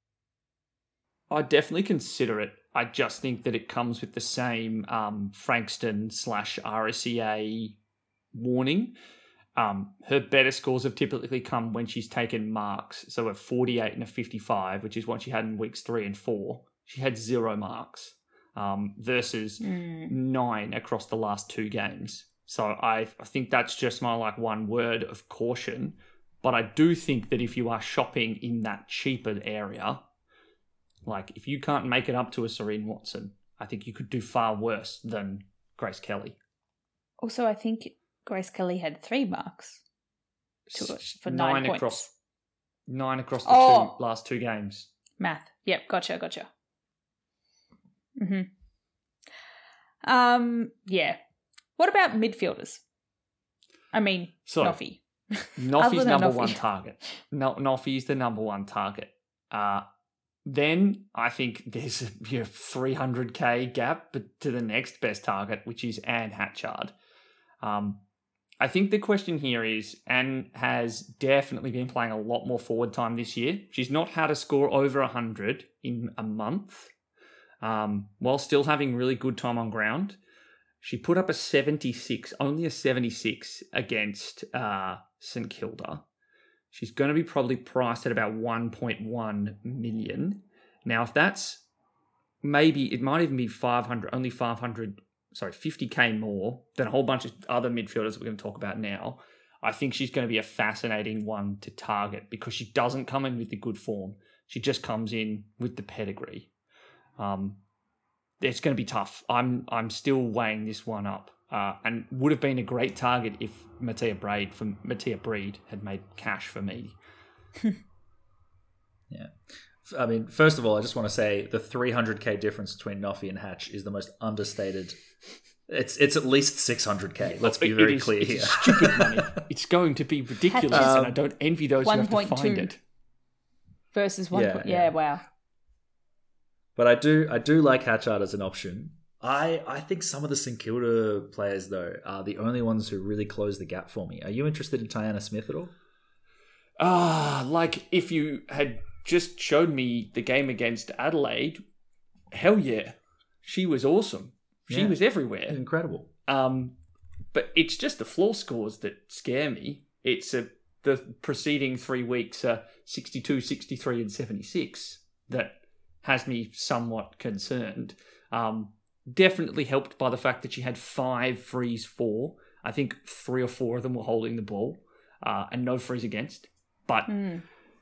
I'd definitely consider it. I just think that it comes with the same um, Frankston slash R S E A warning. Um, her better scores have typically come when she's taken marks. So a forty-eight and a fifty-five, which is what she had in weeks three and four, she had zero marks um, versus mm. nine across the last two games. So I, I think that's just my like one word of caution. But I do think that if you are shopping in that cheaper area, like if you can't make it up to a Serene Watson, I think you could do far worse than Grace Kelly. Also, I think Grace Kelly had three marks to it for nine, nine points. Across, nine across the oh. two, last two games. Math. Yep, gotcha, gotcha. Mm-hmm. Um, yeah. What about midfielders? I mean, so, Noffy. Noffy's number Noffy. one target. No, Noffy's the number one target. Uh, then I think there's a you know, three hundred K gap but to the next best target, which is Anne Hatchard. Um, I think the question here is, Anne has definitely been playing a lot more forward time this year. She's not had a score over one hundred in a month, um, while still having really good time on ground. She put up a seventy-six, only a seventy-six against uh, St Kilda. She's going to be probably priced at about one point one million. Now, if that's maybe, it might even be five hundred, only five hundred, sorry, fifty K more than a whole bunch of other midfielders that we're going to talk about now. I think she's going to be a fascinating one to target because she doesn't come in with the good form. She just comes in with the pedigree. Um, It's going to be tough. I'm I'm still weighing this one up, uh, and would have been a great target if Mattia Breed from Mattia Breed had made cash for me. Yeah, I mean, first of all, I just want to say the three hundred K difference between Noffy and Hatch is the most understated. It's it's at least six hundred K. Let's be very it is, clear it's here. Stupid money. It's going to be ridiculous, um, and I don't envy those who have to find it. Versus one. Yeah, point, yeah, yeah, wow. But I do I do like Hatchard as an option. I, I think some of the St Kilda players, though, are the only ones who really close the gap for me. Are you interested in Tiana Smith at all? Ah, uh, like if you had just showed me the game against Adelaide, hell yeah. She was awesome. She yeah. was everywhere. Incredible. Um, but it's just the floor scores that scare me. It's a, the preceding three weeks are sixty-two, sixty-three, and seventy-six that has me somewhat concerned. Um, definitely helped by the fact that she had five frees for. I think three or four of them were holding the ball uh, and no frees against. But Mm.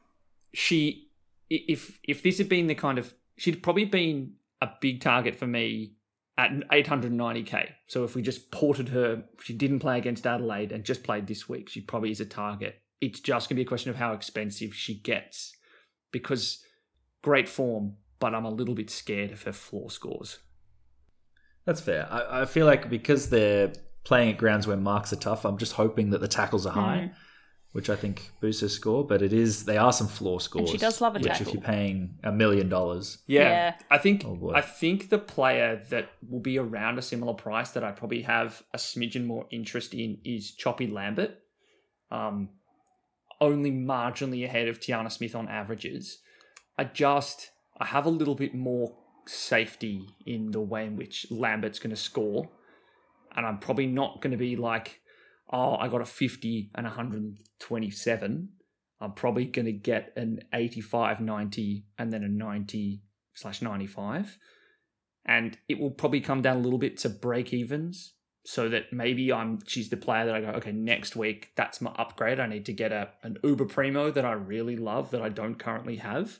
she, if if this had been the kind of, she'd probably been a big target for me at eight hundred ninety k. So if we just ported her, she didn't play against Adelaide and just played this week, she probably is a target. It's just going to be a question of how expensive she gets, because great form, but I'm a little bit scared of her floor scores. That's fair. I, I feel like because they're playing at grounds where marks are tough, I'm just hoping that the tackles are high, Mm. which I think boosts her score. But it is, they are some floor scores. she does love a which tackle. if you're paying a million dollars. Yeah, Yeah. I think Oh, boy. I think the player that will be around a similar price that I probably have a smidgen more interest in is Choppy Lambert. Um, only marginally ahead of Tiana Smith on averages. I just I have a little bit more safety in the way in which Lambert's going to score, and I'm probably not going to be like, oh, I got a fifty and one hundred twenty-seven. I'm probably going to get an eighty-five, ninety, and then a ninety slash ninety-five. And it will probably come down a little bit to break evens, so that maybe I'm she's the player that I go, okay, next week, that's my upgrade. I need to get a an Uber Primo that I really love that I don't currently have.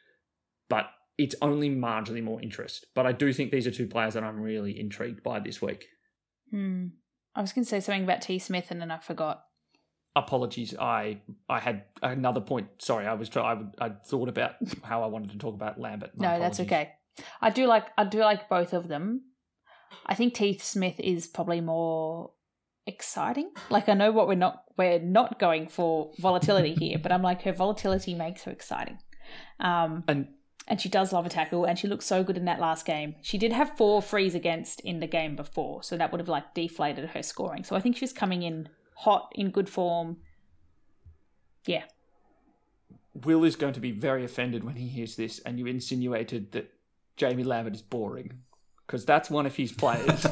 But it's only marginally more interest. But I do think these are two players that I'm really intrigued by this week. Hmm. I was going to say something about T. Smith and then I forgot. Apologies, I I had another point. Sorry, I was try- I I thought about how I wanted to talk about Lambert. My No, that's apologies. okay. I do like I do like both of them. I think T. Smith is probably more exciting. Like, I know what we're not we're not going for volatility here, but I'm like, her volatility makes her exciting. Um, And and she does love a tackle, and she looked so good in that last game. She did have four frees against in the game before, so that would have like deflated her scoring. So I think she's coming in hot, in good form. Yeah. Will is going to be very offended when he hears this, and you insinuated that Jamie Lambert is boring, because that's one of his players.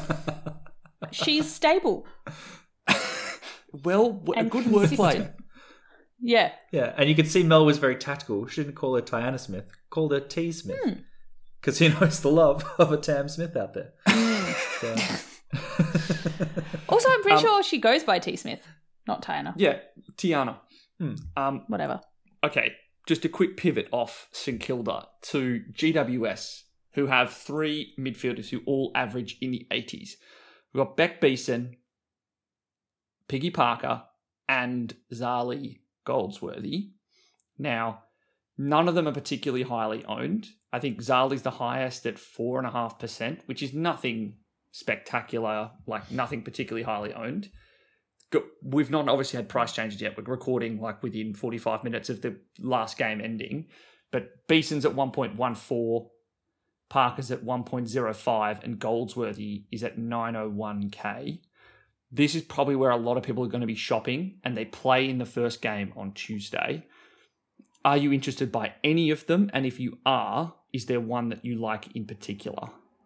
She's stable. Well, w- a And good consistent. wordplay. Yeah. Yeah, and you could see Mel was very tactical. She didn't call her Tiana Smith, called her T. Smith. Hmm. Because he knows the love of a Tam Smith out there. So- Also, I'm pretty Um, sure she goes by T. Smith, not Tiana. Yeah, Tiana. Hmm. Um, Whatever. okay, just a quick pivot off St Kilda to G W S, who have three midfielders who all average in the eighties. We've got Beck Beeson, Piggy Parker, and Zali Goldsworthy. Now, none of them are particularly highly owned. I think Zali's the highest at four point five percent, which is nothing spectacular, like nothing particularly highly owned. Go- We've not obviously had price changes yet. We're recording like within forty-five minutes of the last game ending. But Beeson's at one point one four, Parker's at one point oh five, and Goldsworthy is at nine oh one k. This is probably where a lot of people are going to be shopping, and they play in the first game on Tuesday. Are you interested by any of them? And if you are, is there one that you like in particular?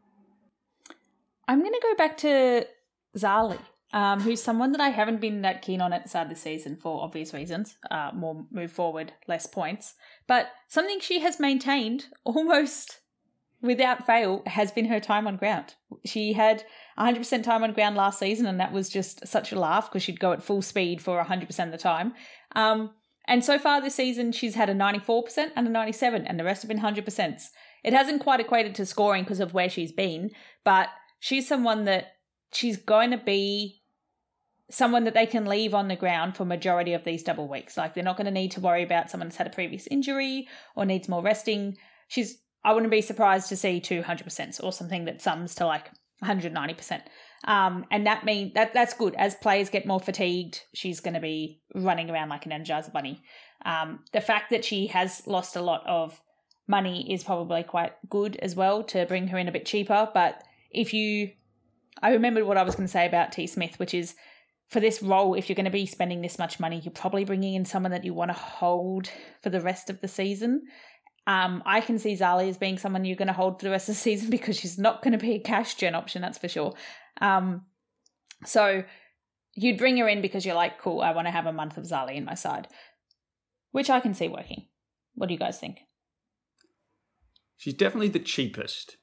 I'm going to go back to Zali, um, who's someone that I haven't been that keen on at the start of the season for obvious reasons. Uh, more move forward, less points. But something she has maintained almost without fail has been her time on ground. She had one hundred percent time on ground last season, and that was just such a laugh because she'd go at full speed for one hundred percent of the time. Um, and so far this season, she's had a ninety-four percent and a ninety-seven, and the rest have been one hundred percent. It hasn't quite equated to scoring because of where she's been, but she's someone that she's going to be someone that they can leave on the ground for majority of these double weeks. Like, they're not going to need to worry about someone that's had a previous injury or needs more resting. She's, I wouldn't be surprised to see two hundred percent or something that sums to like one hundred ninety percent. Um, and that mean that that's good. As players get more fatigued, she's going to be running around like an Energizer bunny. Um, the fact that she has lost a lot of money is probably quite good as well to bring her in a bit cheaper. But if you, I remembered what I was going to say about T. Smith, which is for this role, if you're going to be spending this much money, you're probably bringing in someone that you want to hold for the rest of the season. Um, I can see Zali as being someone you're going to hold for the rest of the season because she's not going to be a cash gen option, that's for sure. Um, so you'd bring her in because you're like, cool, I want to have a month of Zali in my side, which I can see working. What do you guys think? She's definitely the cheapest,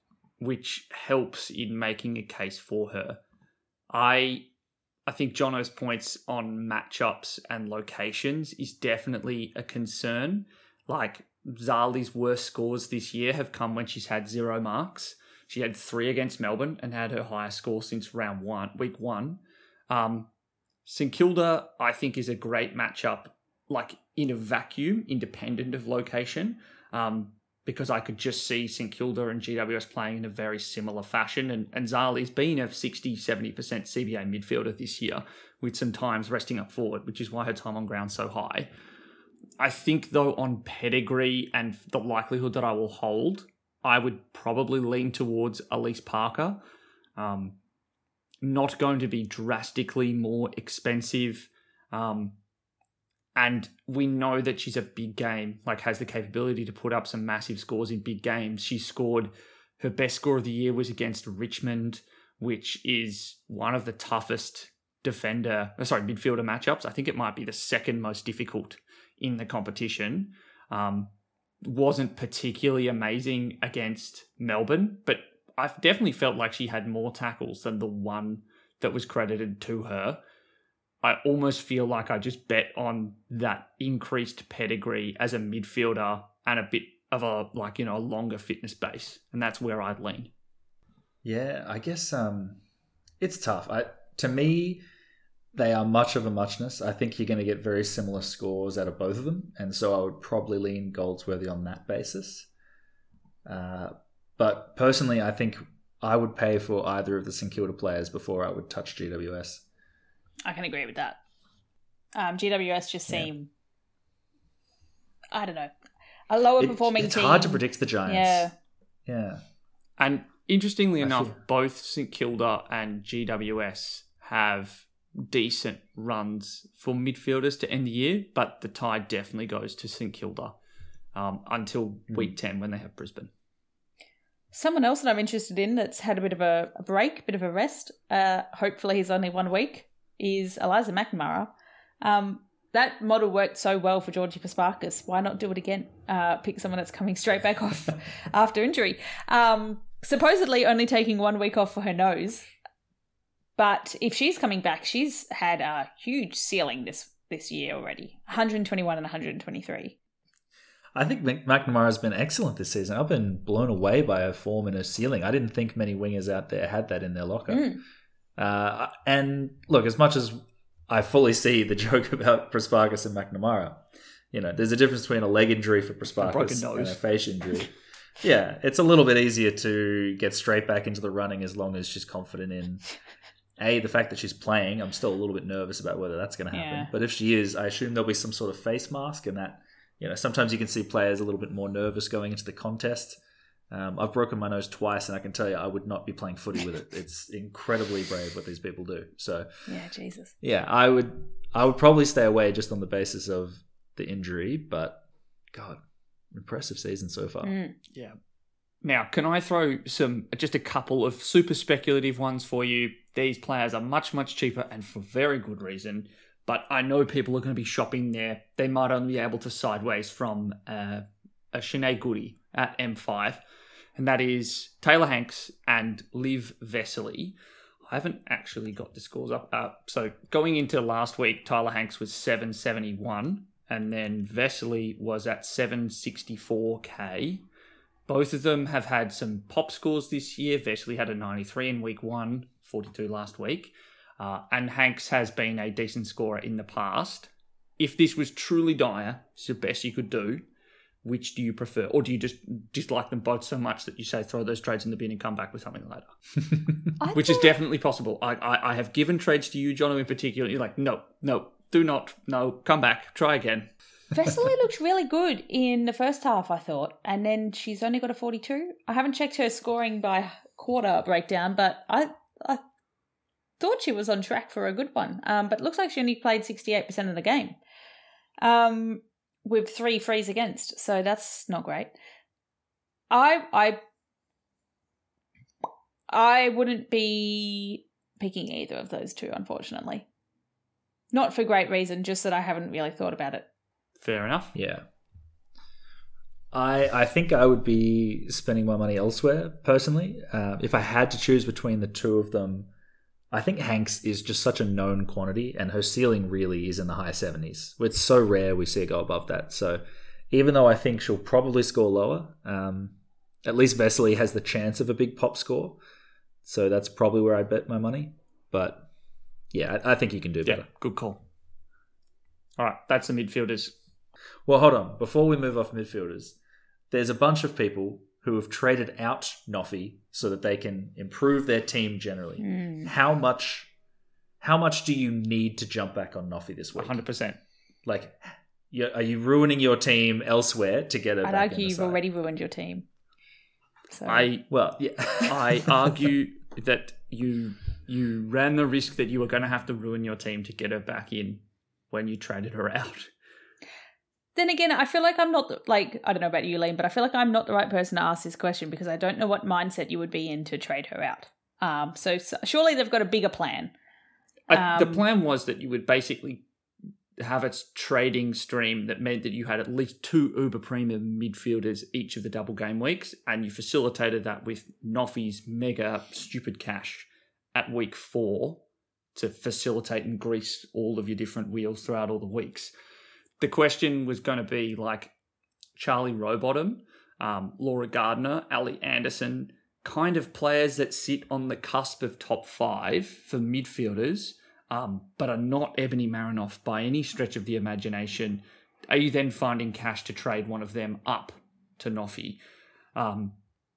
which helps in making a case for her. I I think Jono's points on matchups and locations is definitely a concern. Like, Zali's worst scores this year have come when she's had zero marks. She had three against Melbourne and had her highest score since round one, week one. Um, St Kilda, I think, is a great matchup, like in a vacuum, independent of location, um, because I could just see St Kilda and G W S playing in a very similar fashion. And, and Zali's been a sixty, seventy percent C B A midfielder this year, with some times resting up forward, which is why her time on ground's so high. I think, though, on pedigree and the likelihood that I will hold, I would probably lean towards Elise Parker. Um, not going to be drastically more expensive. Um, and we know that she's a big game, like has the capability to put up some massive scores in big games. She scored, her best score of the year was against Richmond, which is one of the toughest defender, sorry, midfielder matchups. I think it might be the second most difficult in the competition. Um, wasn't particularly amazing against Melbourne, but I've definitely felt like she had more tackles than the one that was credited to her. I almost feel like I just bet on that increased pedigree as a midfielder and a bit of a, like, you know, a longer fitness base. And that's where I'd lean. Yeah, I guess um, it's tough. I, to me, they are much of a muchness. I think you're going to get very similar scores out of both of them. And so I would probably lean Goldsworthy on that basis. Uh, but personally, I think I would pay for either of the St Kilda players before I would touch G W S. I can agree with that. Um, G W S just seem, yeah. I don't know, a lower it, performing it's team. It's hard to predict the Giants. Yeah. Yeah. And interestingly I enough, feel... both St Kilda and G W S have decent runs for midfielders to end the year, but the tie definitely goes to St Kilda um, until mm. week ten when they have Brisbane. Someone else that I'm interested in that's had a bit of a, a break, a bit of a rest, uh, hopefully he's only one week, is Eliza McNamara. Um, that model worked so well for Georgie Pasparkas. Why not do it again? Uh, pick someone that's coming straight back off after injury. Um, supposedly only taking one week off for her nose. But if she's coming back, she's had a huge ceiling this, this year already. one hundred twenty-one and one hundred twenty-three. I think McNamara's been excellent this season. I've been blown away by her form and her ceiling. I didn't think many wingers out there had that in their locker. Mm. Uh, and look, as much as I fully see the joke about Prasparkas and McNamara, you know, there's a difference between a leg injury for Prasparkas and a face injury. Yeah, it's a little bit easier to get straight back into the running as long as she's confident in, A, the fact that she's playing. I'm still a little bit nervous about whether that's going to happen. Yeah. But if she is, I assume there'll be some sort of face mask, and that, you know, sometimes you can see players a little bit more nervous going into the contest. Um, I've broken my nose twice, and I can tell you I would not be playing footy with it. It's incredibly brave what these people do. So yeah, Jesus. Yeah, I would I would probably stay away just on the basis of the injury, but God, impressive season so far. Mm. Yeah. Now, can I throw some just a couple of super speculative ones for you? These players are much, much cheaper and for very good reason. But I know people are going to be shopping there. They might only be able to sideways from uh, a Sinead Goody at M five. And that is Taylor Hanks and Liv Vesely. I haven't actually got the scores up. Uh, so going into last week, Tyler Hanks was seven seventy-one. And then Vesely was at seven sixty-four K. Both of them have had some pop scores this year. Vesely had a ninety-three in week one, forty-two last week. Uh, and Hanks has been a decent scorer in the past. If this was truly dire, it's the best you could do. Which do you prefer? Or do you just dislike them both so much that you say throw those trades in the bin and come back with something later? Which thought... is definitely possible. I, I I have given trades to you, Jono, in particular. You're like, no, no, do not. No, come back. Try again. Vesely looked really good in the first half, I thought. And then she's only got a forty-two. I haven't checked her scoring by quarter breakdown, but I... I thought she was on track for a good one, um, but it looks like she only played sixty-eight percent of the game um, with three frees against, so that's not great. I I I wouldn't be picking either of those two, unfortunately. Not for great reason, just that I haven't really thought about it. Fair enough. Yeah. I, I think I would be spending my money elsewhere, personally. Uh, if I had to choose between the two of them, I think Hanks is just such a known quantity, and her ceiling really is in the high seventies. It's so rare we see her go above that. So even though I think she'll probably score lower, um, at least Vesely has the chance of a big pop score. So that's probably where I bet my money. But yeah, I, I think you can do better. Yeah, good call. All right, that's the midfielders. Well, hold on. Before we move off midfielders, there's a bunch of people who have traded out Noffy so that they can improve their team generally. Mm. How much how much do you need to jump back on Noffy this week? one hundred percent. Like, you- are you ruining your team elsewhere to get her I'd back argue in the you've side? already ruined your team. So I Well, yeah. I argue that you you ran the risk that you were going to have to ruin your team to get her back in when you traded her out. Then again, I feel like I'm not, the, like, I don't know about you, Liam, but I feel like I'm not the right person to ask this question because I don't know what mindset you would be in to trade her out. Um, so, so surely they've got a bigger plan. I, the Um, plan was that you would basically have a trading stream that meant that you had at least two uber premium midfielders each of the double game weeks, and you facilitated that with Noffy's mega stupid cash at week four to facilitate and grease all of your different wheels throughout all the weeks. The question was going to be like Charlie Rowbottom, um, Laura Gardner, Ali Anderson, kind of players that sit on the cusp of top five for midfielders, um, but are not Ebony Marinoff by any stretch of the imagination. Are you then finding cash to trade one of them up to Noffy? Um,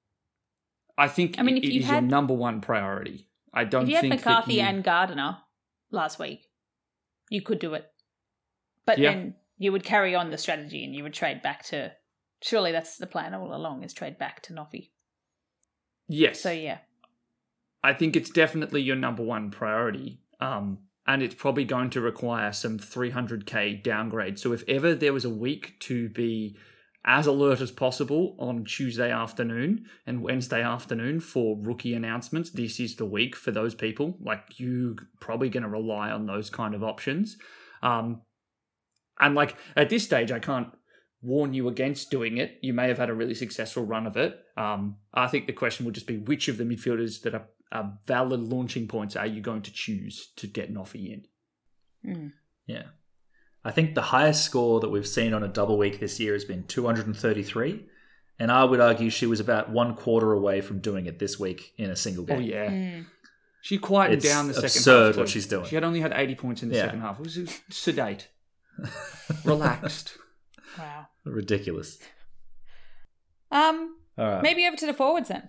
I think I mean, it, if it you is had- your number one priority. I don't If you had think McCarthy that you, and Gardner last week, you could do it. But Yeah. then you would carry on the strategy and you would trade back to... Surely that's the plan all along, is trade back to Noffy. yes. So, yeah. I think it's definitely your number one priority. Um, and it's probably going to require some three hundred k downgrade. So if ever there was a week to be as alert as possible on Tuesday afternoon and Wednesday afternoon for rookie announcements, this is the week for those people. Like, you're probably going to rely on those kind of options. Um, and like at this stage, I can't warn you against doing it. You may have had a really successful run of it. Um, I think the question will just be which of the midfielders that are, are valid launching points are you going to choose to get Noffy in? Mm. Yeah. I think the highest score that we've seen on a double week this year has been two hundred thirty-three. And I would argue she was about one quarter away from doing it this week in a single game. Oh, yeah. Mm. She quieted It's down the second half. absurd what too. she's doing. She had only had eighty points in the Yeah. second half. It was, it was sedate, relaxed. Wow. Ridiculous. Um, All right. maybe over to the forwards then.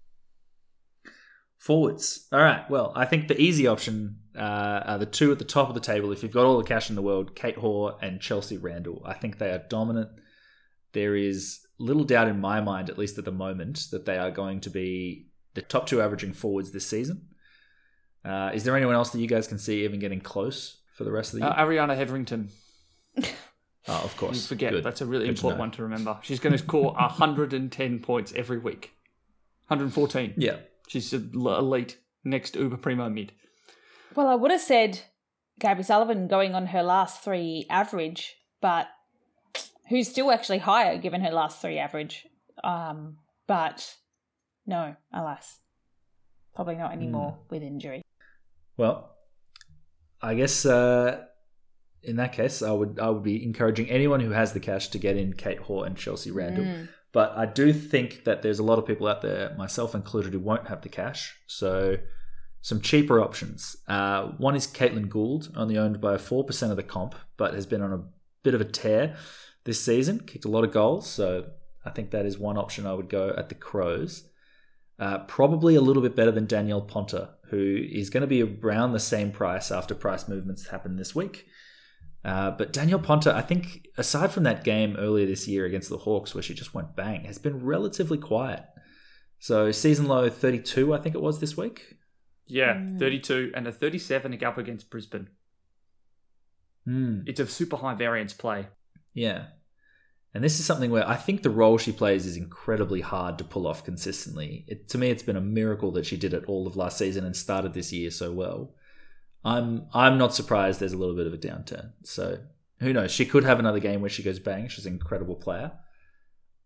Forwards. All right. Well, I think the easy option uh, are the two at the top of the table. If you've got all the cash in the world, Kate Hoare and Chelsea Randall. I think they are dominant. There is little doubt in my mind, at least at the moment, that they are going to be the top two averaging forwards this season. Uh, is there anyone else that you guys can see even getting close for the rest of the year? Uh, Ariana Hetherington. oh, of course. You forget. Good. That's a really Good to important know. one to remember. She's going to score one hundred ten points every week. one hundred fourteen. Yeah. She's an elite next Uber Primo mid. Well, I would have said Gabby Sullivan going on her last three average, but who's still actually higher given her last three average. Um, but no, alas. Probably not anymore Mm. with injury. Well, I guess uh, in that case, I would I would be encouraging anyone who has the cash to get in Kate Hoare and Chelsea Randall. Mm. But I do think that there's a lot of people out there, myself included, who won't have the cash. So some cheaper options. Uh, one is Caitlin Gould, only owned by four percent of the comp, but has been on a bit of a tear this season. Kicked a lot of goals. So I think that is one option I would go at the Crows. Uh, probably a little bit better than Danielle Ponta, who is going to be around the same price after price movements happen this week. Uh, but Danielle Ponta, I think, aside from that game earlier this year against the Hawks where she just went bang, has been relatively quiet. So season low thirty-two, I think it was this week. Yeah, Mm. thirty-two and a thirty-seven up against Brisbane. Mm, It's a super high variance play. yeah. And this is something where I think the role she plays is incredibly hard to pull off consistently. It, to me, it's been a miracle that she did it all of last season and started this year so well. I'm I'm not surprised there's a little bit of a downturn. So who knows? She could have another game where she goes bang. She's an incredible player.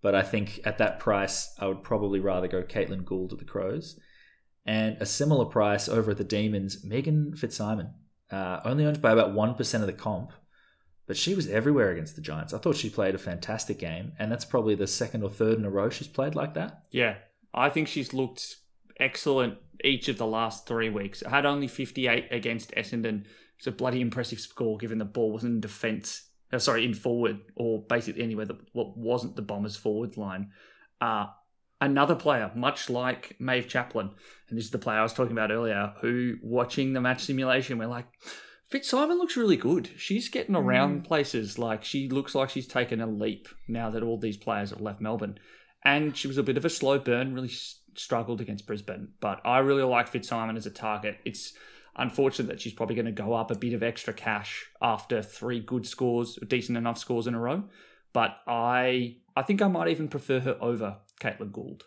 but I think at that price, I would probably rather go Caitlin Gould at the Crows. And a similar price over at the Demons, Megan Fitzsimon, uh, only owned by about one percent of the comp, but she was everywhere against the Giants. I thought she played a fantastic game, and that's probably the second or third in a row she's played like that. Yeah, I think she's looked excellent each of the last three weeks. I had only fifty-eight against Essendon. It's a bloody impressive score given the ball wasn't in defence. Uh, sorry, in forward, or basically anywhere that what wasn't the Bombers' forward line. Uh, another player, much like Maeve Chaplin, and this is the player I was talking about earlier, who watching the match simulation, we're like, Fitzsimon looks really good. She's getting around mm. places. Like, she looks like she's taken a leap now that all these players have left Melbourne. And she was a bit of a slow burn, really struggled against Brisbane. But I really like Fitzsimon as a target. It's unfortunate that she's probably going to go up a bit of extra cash after three good scores, decent enough scores in a row. But I I think I might even prefer her over Caitlin Gould.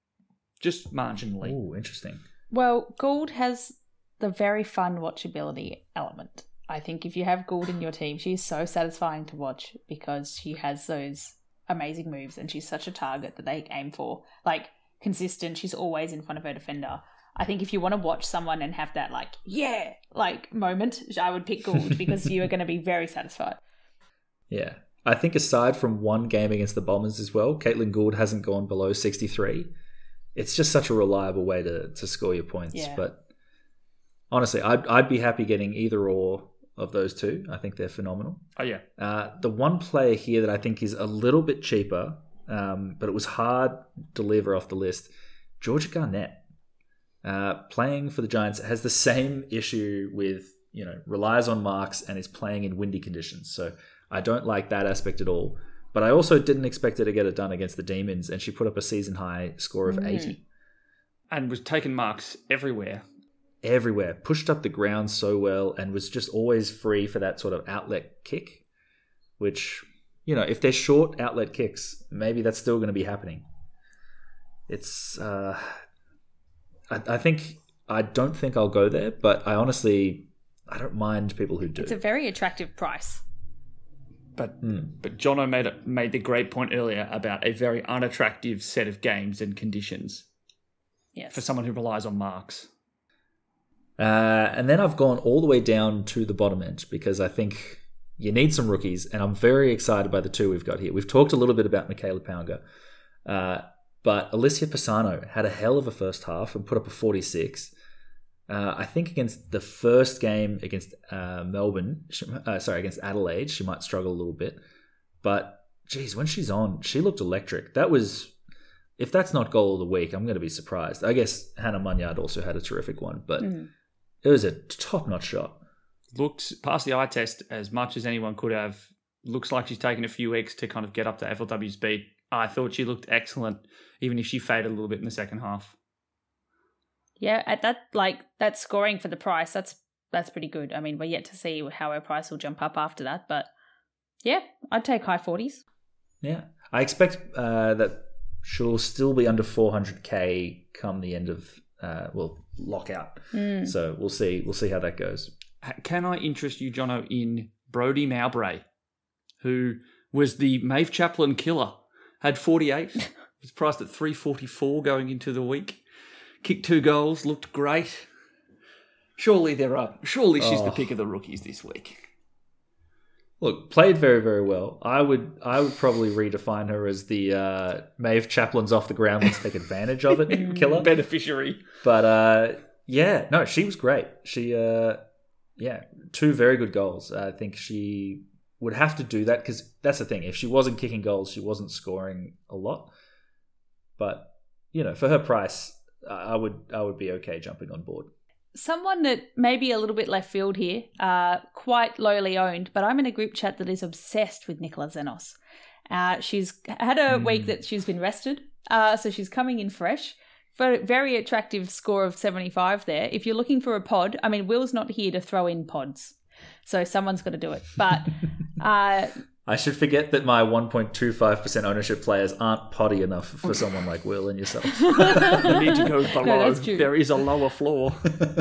Just marginally. Oh, interesting. Well, Gould has the very fun watchability element. I think if you have Gould in your team, she's so satisfying to watch because she has those amazing moves and she's such a target that they aim for. Like, consistent, she's always in front of her defender. I think if you want to watch someone and have that, like, yeah, like, moment, I would pick Gould because you are going to be very satisfied. Yeah. I think aside from one game against the Bombers as well, Caitlin Gould hasn't gone below sixty-three. It's just such a reliable way to, to score your points. Yeah. But honestly, I'd, I'd be happy getting either or of those two. I think they're phenomenal. Oh, yeah. Uh, the one player here that I think is a little bit cheaper, um, but it was hard to deliver off the list, Georgia Garnett. Uh, playing for the Giants has the same issue with, you know, relies on marks and is playing in windy conditions. So I don't like that aspect at all. But I also didn't expect her to get it done against the Demons, and she put up a season high score of mm. eighty. And was taking marks everywhere. Everywhere. Pushed up the ground so well and was just always free for that sort of outlet kick, which, you know, if they're short outlet kicks, maybe that's still going to be happening. It's, uh, I, I think, I don't think I'll go there, but I honestly, I don't mind people who do. It's a very attractive price. But mm. but Jono made a, made the great point earlier about a very unattractive set of games and conditions. Yes. For someone who relies on marks. Uh, and then I've gone all the way down to the bottom end because I think you need some rookies, and I'm very excited by the two we've got here. We've talked a little bit about Michaela Paunger, uh, but Alicia Pisano had a hell of a first half and put up a forty-six. Uh, I think against the first game against uh, Melbourne, she, uh, sorry, against Adelaide, she might struggle a little bit. But, geez, when she's on, she looked electric. That was, if that's not goal of the week, I'm going to be surprised. I guess Hannah Munyard also had a terrific one, but mm. it was a top-notch shot. Looked past the eye test as much as anyone could have. Looks like she's taken a few weeks to kind of get up to F L W speed. I thought she looked excellent, even if she faded a little bit in the second half. Yeah, at that like that scoring for the price, that's that's pretty good. I mean, we're yet to see how her price will jump up after that, but yeah, I'd take high forties. Yeah, I expect uh, that she'll still be under four hundred K come the end of uh, well lockout. Mm. So we'll see. We'll see how that goes. Can I interest you, Jono, in Brodie Mowbray, who was the Maeve Chaplin killer, had forty-eight, was priced at three forty-four going into the week. Kicked two goals, looked great. Surely there are. Surely she's oh. the pick of the rookies this week. Look, played very, very well. I would, I would probably redefine her as the uh, Maeve Chaplin's off the ground. Let's take advantage of it, killer beneficiary. But uh, yeah, no, she was great. She, uh, yeah, two very good goals. I think she would have to do that because that's the thing. If she wasn't kicking goals, she wasn't scoring a lot. But you know, for her price, I would I would be okay jumping on board. Someone that may be a little bit left field here, uh, quite lowly owned, but I'm in a group chat that is obsessed with Nicola Zenos. Uh, she's had a mm. week that she's been rested, uh, so she's coming in fresh. For a very attractive score of seventy-five there. If you're looking for a pod, I mean, Will's not here to throw in pods, so someone's got to do it. But uh, I should forget that my one point two five percent ownership players aren't poddy enough for someone like Will and yourself. You need to go below. No, there is a lower floor.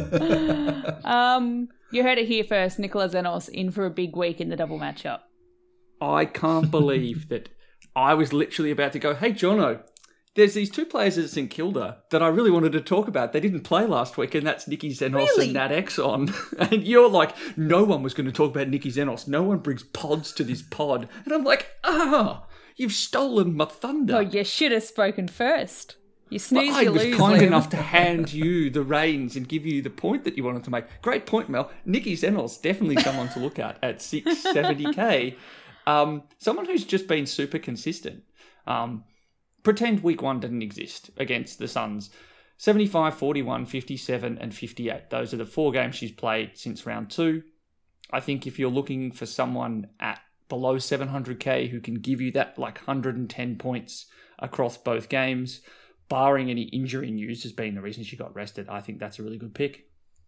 um, you heard it here first. Nicola Zenos in for a big week in the double matchup. I can't believe that I was literally about to go, hey, Jono, there's these two players at St Kilda that I really wanted to talk about. They didn't play last week, and that's Nikki Xenos Really? and Nat Exxon. And you're like, no one was going to talk about Nikki Xenos. No one brings pods to this pod. And I'm like, ah, you've stolen my thunder. Oh, you should have spoken first. You snooze, I you was lose. kind Liam. enough to hand you the reins and give you the point that you wanted to make. Great point, Mel. Nikki Xenos, definitely someone to look at at six seventy k. Um, someone who's just been super consistent. Um, pretend week one didn't exist against the Suns. seventy-five, forty-one, fifty-seven, and fifty-eight. Those are the four games she's played since round two. I think if you're looking for someone at below seven hundred k who can give you that like one hundred ten points across both games, barring any injury news as being the reason she got rested, I think that's a really good pick.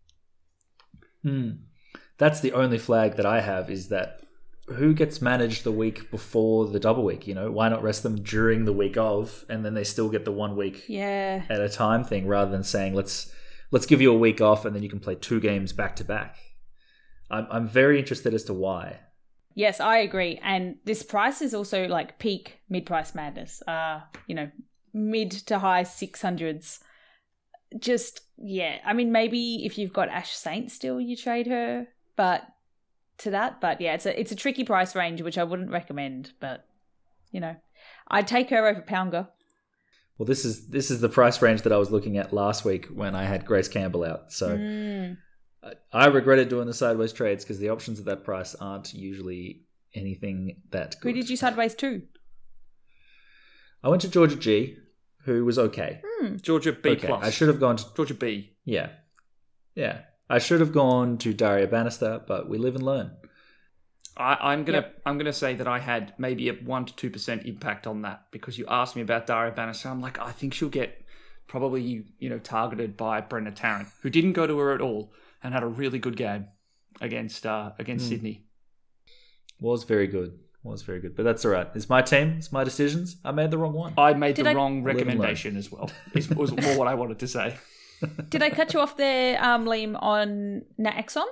Hmm. That's the only flag that I have, is that who gets managed the week before the double week? You know, why not rest them during the week of, and then they still get the one week Yeah. at a time thing, rather than saying let's let's give you a week off and then you can play two games back to back. I'm I'm very interested as to why. Yes, I agree. And this price is also like peak mid-price madness. Uh, you know, mid to high six hundreds. Just, yeah. I mean, maybe if you've got Ash Saint still, you trade her, but to that. But yeah, it's a it's a tricky price range, which I wouldn't recommend. But, you know, I'd take her over Pounger. Well, this is this is the price range that I was looking at last week when I had Grace Campbell out. So Mm. I- I regretted doing the sideways trades because the options at that price aren't usually anything that good. Who did you sideways to? I went to Georgia G, who was okay. Hmm. Georgia B okay. plus. I should have gone to Georgia B. yeah, yeah. I should have gone to Daria Bannister, but we live and learn. I, I'm gonna Yep. I'm gonna say that I had maybe a one to two percent impact on that because you asked me about Daria Bannister. I'm like, I think she'll get probably you know targeted by Brenda Tarrant, who didn't go to her at all and had a really good game against uh, against Mm. Sydney. Was very good. Was very good. But that's all right. It's my team. It's my decisions. I made the wrong one. I made Did the I- wrong Live and learn. recommendation as well. Is was more what I wanted to say. Did I cut you off there, um, Liam, on Nat Exxon?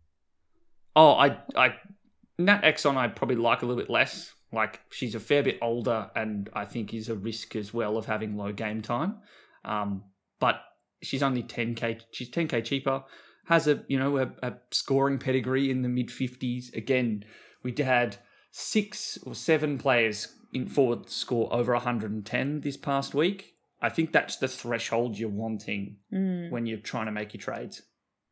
Oh, I I Nat Exxon I probably like a little bit less. Like she's a fair bit older and I think is a risk as well of having low game time. Um, but she's only ten k. She's ten k cheaper. Has a you know a, a scoring pedigree in the mid fifties. Again, we had six or seven players in forward score over one hundred ten this past week. I think that's the threshold you're wanting Mm. when you're trying to make your trades.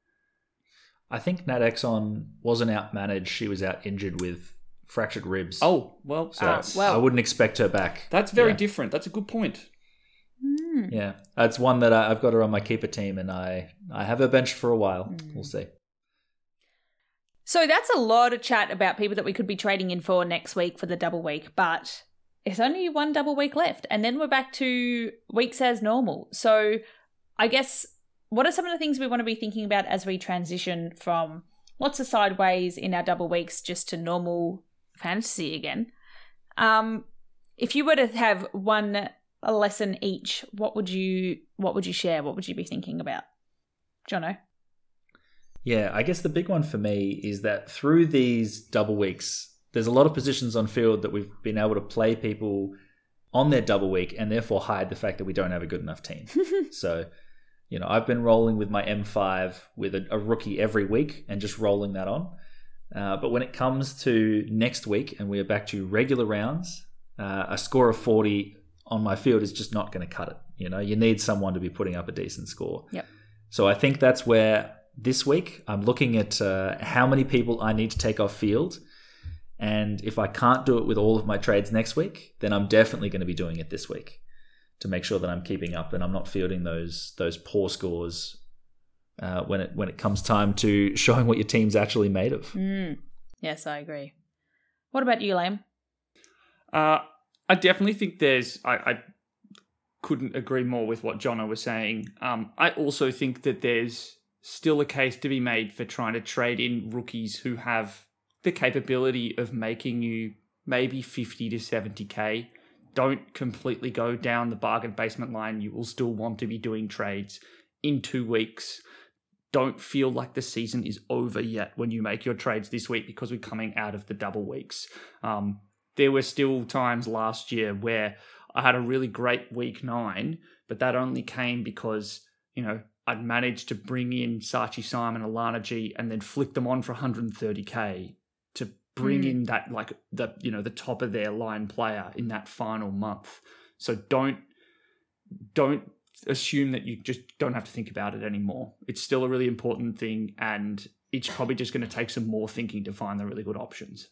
I think Nat Exxon wasn't out managed. She was out injured with fractured ribs. Oh well, so Ah, well. I wouldn't expect her back. that's very Yeah. different. That's a good point. Mm. Yeah, that's one that I, I've got her on my keeper team, and I I have her benched for a while. Mm. We'll see. So that's a lot of chat about people that we could be trading in for next week for the double week, but it's only one double week left, and then we're back to weeks as normal. So I guess what are some of the things we want to be thinking about as we transition from lots of sideways in our double weeks just to normal fantasy again? Um, if you were to have one a lesson each, what would you what would you share? What would you be thinking about, Jono? Yeah, I guess the big one for me is that through these double weeks, there's a lot of positions on field that we've been able to play people on their double week and therefore hide the fact that we don't have a good enough team. So, you know, I've been rolling with my M five with a, a rookie every week and just rolling that on. Uh, but when it comes to next week and we are back to regular rounds, uh, a score of forty on my field is just not going to cut it. You know, you need someone to be putting up a decent score. Yep. So I think that's where this week I'm looking at uh, how many people I need to take off field. And if I can't do it with all of my trades next week, then I'm definitely going to be doing it this week to make sure that I'm keeping up and I'm not fielding those those poor scores uh, when it when it comes time to showing what your team's actually made of. Mm. Yes, I agree. What about you, Liam? Uh, I definitely think there's. I, I couldn't agree more with what Jono was saying. Um, I also think that there's still a case to be made for trying to trade in rookies who have the capability of making you maybe fifty to seventy k. Don't completely go down the bargain basement line. You will still want to be doing trades in two weeks. Don't feel like the season is over yet when you make your trades this week because we're coming out of the double weeks. Um, there were still times last year where I had a really great week nine, but that only came because, you know, I'd managed to bring in Sachi Simon, Alana G, and then flick them on for one hundred thirty K to bring mm. in that, like, the, you know, the top of their line player in that final month. So don't, don't assume that you just don't have to think about it anymore. It's still a really important thing, and it's probably just going to take some more thinking to find the really good options.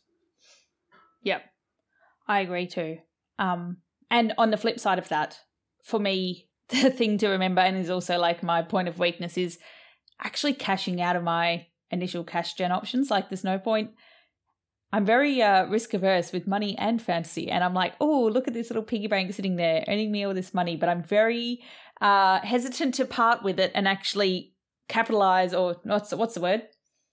Yep, I agree too. Um, and on the flip side of that, for me, the thing to remember, and is also like my point of weakness, is actually cashing out of my initial cash gen options. Like, there's no point. I'm very uh, risk averse with money and fantasy, and I'm like, oh, look at this little piggy bank sitting there earning me all this money, but I'm very uh, hesitant to part with it and actually capitalize, or what's what's the word?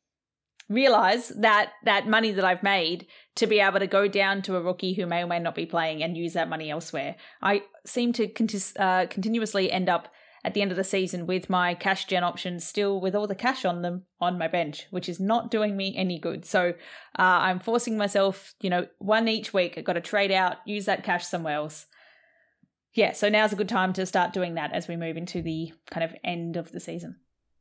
Realize that that money that I've made to be able to go down to a rookie who may or may not be playing and use that money elsewhere. I seem to conti- uh, continuously end up at the end of the season with my cash gen options still with all the cash on them on my bench, which is not doing me any good. So uh, I'm forcing myself, you know, one each week. I've got to trade out, use that cash somewhere else. Yeah, so now's a good time to start doing that as we move into the kind of end of the season.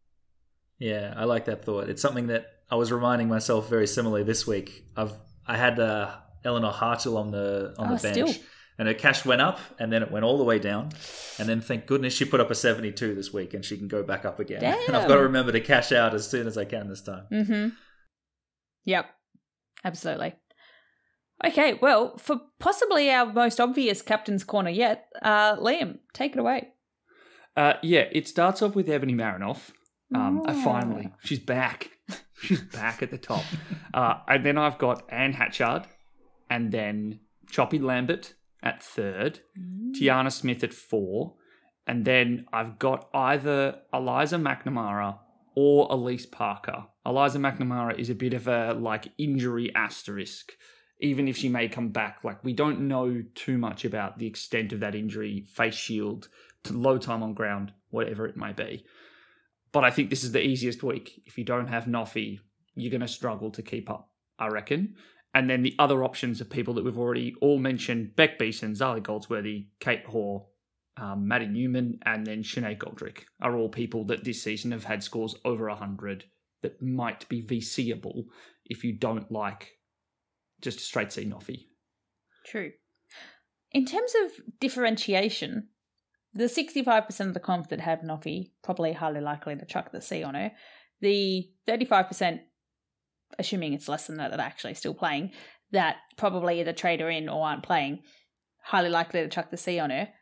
Yeah, I like that thought. It's something that I was reminding myself very similarly this week. I've I had uh, Eleanor Hartle on the on oh, the bench, still. and her cash went up, and then it went all the way down, and then thank goodness she put up a seventy-two this week, and she can go back up again. Damn. And I've got to remember to cash out as soon as I can this time. Mm-hmm. Yep, absolutely. Okay, well, for possibly our most obvious captain's corner yet, uh, Liam, take it away. Uh, yeah, it starts off with Ebony Marinoff. Um, Oh. uh, finally, she's back. She's back at the top. Uh, and then I've got Anne Hatchard, and then Choppy Lambert at third, Mm. Tiana Smith at four, and then I've got either Eliza McNamara or Elise Parker. Eliza McNamara is a bit of a like injury asterisk, even if she may come back. Like, we don't know too much about the extent of that injury, face shield, to low time on ground, whatever it may be. But I think this is the easiest week. If you don't have Noffy, you're going to struggle to keep up, I reckon. And then the other options are people that we've already all mentioned: Beck Beeson, Zali Goldsworthy, Kate Hoare, um, Maddie Newman, and then Sinead Goldrick are all people that this season have had scores over one hundred that might be VCable if you don't like just a straight C Noffy. True. In terms of differentiation, the sixty-five percent of the comp that have Noffy, probably highly likely to chuck the C on her. The thirty-five percent, assuming it's less than that, that are actually still playing, that probably either trade her in or aren't playing, highly likely to chuck the C on her.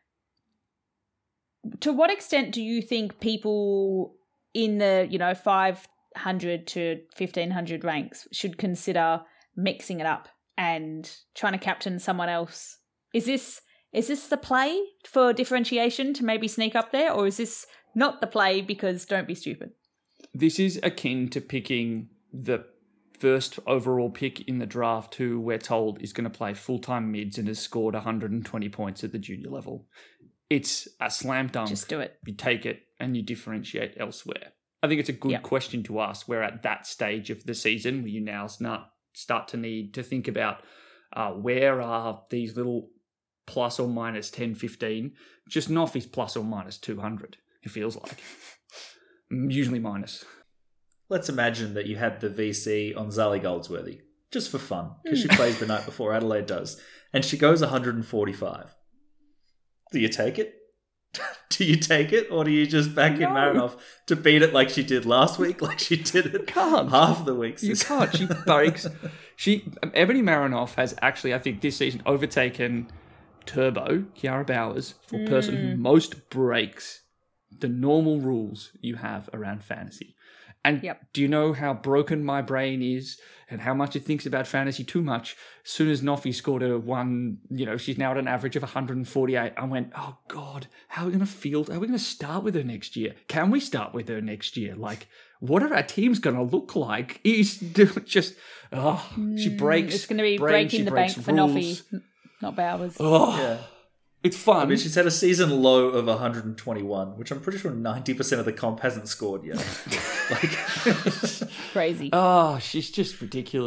To what extent do you think people in the, you know, five hundred to fifteen hundred ranks should consider mixing it up and trying to captain someone else? Is this... Is this the play for differentiation to maybe sneak up there, or is this not the play because don't be stupid? This is akin to picking the first overall pick in the draft who we're told is going to play full-time mids and has scored one hundred twenty points at the junior level. It's a slam dunk. Just do it. You take it and you differentiate elsewhere. I think it's a good Yep. question to ask. We're at that stage of the season where you now start, start to need to think about uh, where are these little plus or minus ten, fifteen. Just Noffy's plus or minus two hundred, it feels like. Usually minus. Let's imagine that you had the V C on Zali Goldsworthy, just for fun, because Hmm. she plays the night before Adelaide does, and she goes one hundred forty-five. Do you take it? Do you take it, or do you just back No. in Marinoff to beat it like she did last week, like she did it Can't. half of the weeks? You can't. She breaks. She Ebony Marinoff has actually, I think, this season overtaken Turbo, Kiara Bowers, for Hmm. person who most breaks the normal rules you have around fantasy. And Yep. do you know how broken my brain is and how much it thinks about fantasy too much? As soon as Noffy scored a one, you know, she's now at an average of one hundred forty-eight. I went, oh God, how are we going to field? How are we going to start with her next year? Can we start with her next year? Like, what are our teams going to look like? Is just, oh, she breaks. Hmm. It's going to be brain, breaking she the breaks bank for rules. Noffy, not Bowers. Oh, Yeah. it's fun. I mean, she's had a season low of one hundred twenty-one, which I'm pretty sure ninety percent of the comp hasn't scored yet. Like, Crazy. Oh, she's just ridiculous.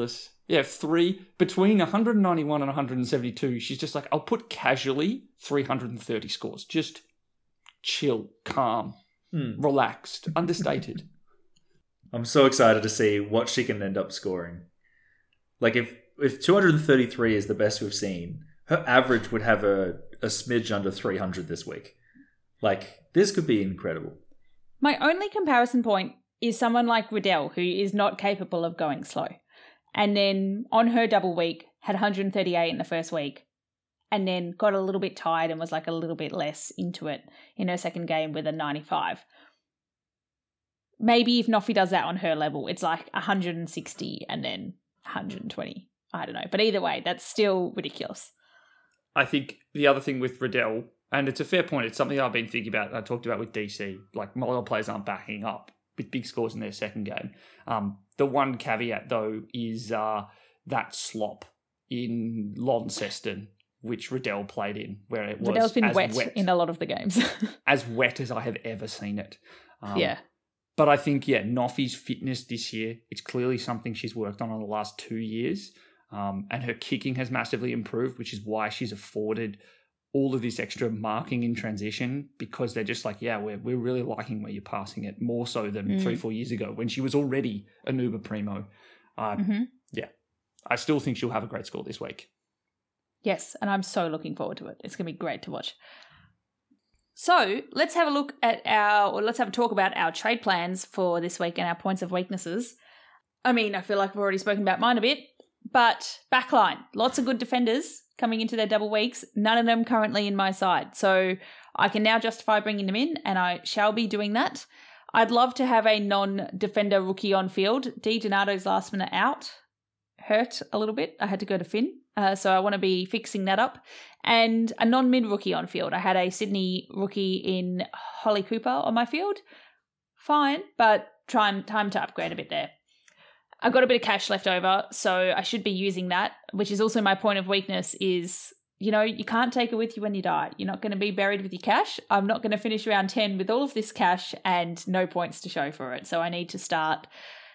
Yeah, three between one ninety-one and one seventy-two. She's just like, I'll put casually three hundred thirty scores. Just chill, calm, Hmm. relaxed, understated. I'm so excited to see what she can end up scoring. Like if if two hundred thirty-three is the best we've seen, her average would have a, a smidge under three hundred this week. Like this could be incredible. My only comparison point is someone like Riddell, who is not capable of going slow. And then on her double week, had one thirty-eight in the first week, and then got a little bit tired and was like a little bit less into it in her second game with a ninety-five. Maybe if Noffy does that on her level, it's like one sixty and then one twenty. I don't know. But either way, that's still ridiculous. I think the other thing with Riddell, and it's a fair point, it's something I've been thinking about, I talked about with D C, like model players aren't backing up with big scores in their second game. Um, the one caveat, though, is uh, that slop in Launceston, which Riddell played in, where it was Riddell's been as wet, wet in a lot of the games. as wet as I have ever seen it. Um, yeah. But I think, yeah, Noffy's fitness this year, it's clearly something she's worked on in the last two years. Um, and her kicking has massively improved, which is why she's afforded all of this extra marking in transition, because they're just like, yeah, we're we're really liking where you're passing it, more so than mm. three, four years ago when she was already an uber primo. Uh, mm-hmm. Yeah, I still think she'll have a great score this week. Yes, and I'm so looking forward to it. It's going to be great to watch. So let's have a look at our, or let's have a talk about our trade plans for this week and our points of weaknesses. I mean, I feel like we've already spoken about mine a bit, but backline, lots of good defenders coming into their double weeks, none of them currently in my side. So I can now justify bringing them in, and I shall be doing that. I'd love to have a non-defender rookie on field. Di Donato's last minute out hurt a little bit. I had to go to Finn, uh, so I want to be fixing that up. And a non-mid rookie on field. I had a Sydney rookie in Holly Cooper on my field. Fine, but try, time to upgrade a bit there. I've got a bit of cash left over, so I should be using that, which is also my point of weakness is, you know, you can't take it with you when you die. You're not going to be buried with your cash. I'm not going to finish round ten with all of this cash and no points to show for it. So I need to start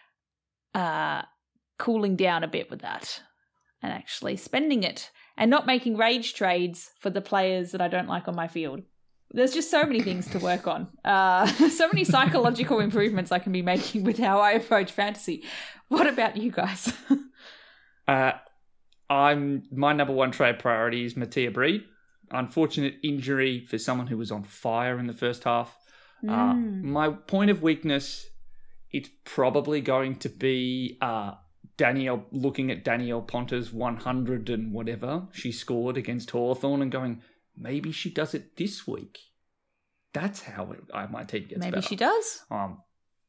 uh, cooling down a bit with that and actually spending it and not making rage trades for the players that I don't like on my field. There's just so many things to work on. Uh, so many psychological improvements I can be making with how I approach fantasy. What about you guys? uh, I'm my number one trade priority is Mattia Breed. Unfortunate injury for someone who was on fire in the first half. Mm. Uh, my point of weakness, it's probably going to be uh, Danielle, looking at Danielle Ponta's one hundred and whatever she scored against Hawthorn and going, maybe she does it this week. That's how it, I, my team gets maybe better. She does. Um,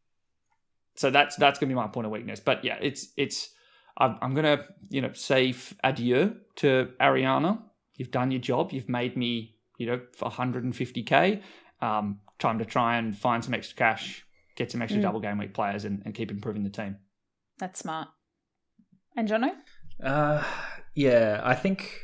so that's that's going to be my point of weakness. But yeah, it's it's. I'm, I'm going to you know say f- adieu to Ariana. You've done your job. You've made me you know for one hundred fifty k. Um, time to try and find some extra cash, get some extra mm. double game week players, and, and keep improving the team. That's smart. And Jono? Uh, yeah, I think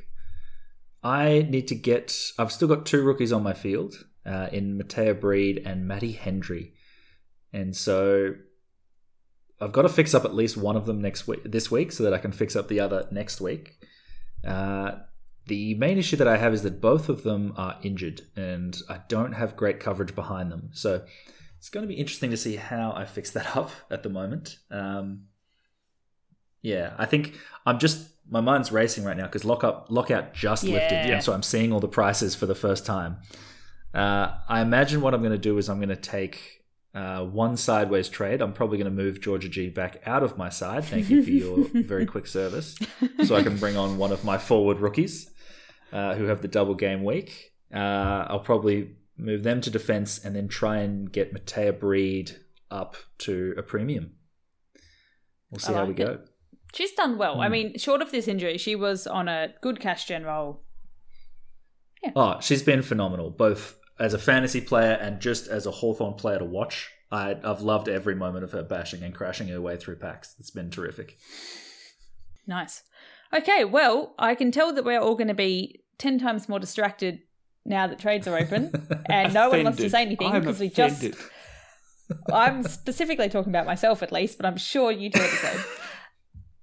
I need to get... I've still got two rookies on my field uh, in Mattia Breed and Matty Hendry. And so I've got to fix up at least one of them next week, this week so that I can fix up the other next week. Uh, the main issue that I have is that both of them are injured and I don't have great coverage behind them. So it's going to be interesting to see how I fix that up at the moment. Um Yeah, I think I'm just, my mind's racing right now because lockup, lockout just yeah. lifted. And so I'm seeing all the prices for the first time. Uh, I imagine what I'm going to do is I'm going to take uh, one sideways trade. I'm probably going to move Georgia G back out of my side. Thank you for your very quick service. So I can bring on one of my forward rookies uh, who have the double game week. Uh, I'll probably move them to defense and then try and get Mattia Breed up to a premium. We'll see I how like we it. go. She's done well. Mm. I mean, short of this injury, she was on a good cash gen roll. Yeah. Oh, she's been phenomenal, both as a fantasy player and just as a Hawthorn player to watch. I, I've loved every moment of her bashing and crashing her way through packs. It's been terrific. Nice. Okay, well, I can tell that we're all going to be ten times more distracted now that trades are open and no one wants to say anything because we just... I'm specifically talking about myself at least, but I'm sure you two are the same.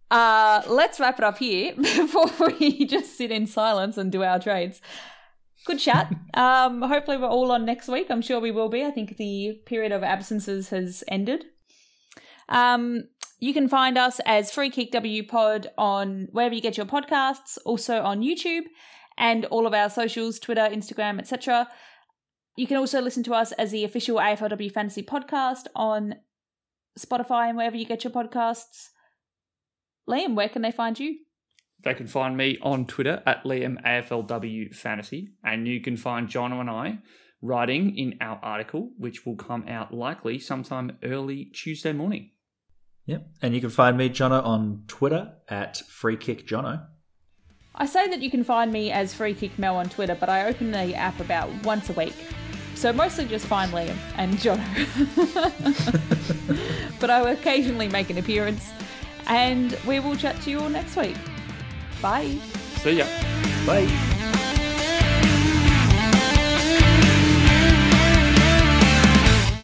Uh, let's wrap it up here before we just sit in silence and do our trades. Good chat. Um, hopefully we're all on next week. I'm sure we will be. I think the period of absences has ended. Um, you can find us as Free Kick W Pod on wherever you get your podcasts, also on YouTube and all of our socials, Twitter, Instagram, et cetera. You can also listen to us as the official A F L W Fantasy Podcast on Spotify and wherever you get your podcasts. Liam, where can they find you? They can find me on Twitter at Liam A F L W Fantasy, and you can find Jono and I writing in our article, which will come out likely sometime early Tuesday morning. Yep, and you can find me, Jono, on Twitter at FreeKickJono. I say that you can find me as Free Kick Mel on Twitter, but I open the app about once a week. So mostly just find Liam and Jono. But I will occasionally make an appearance, and we will chat to you all next week. Bye. See ya. Bye.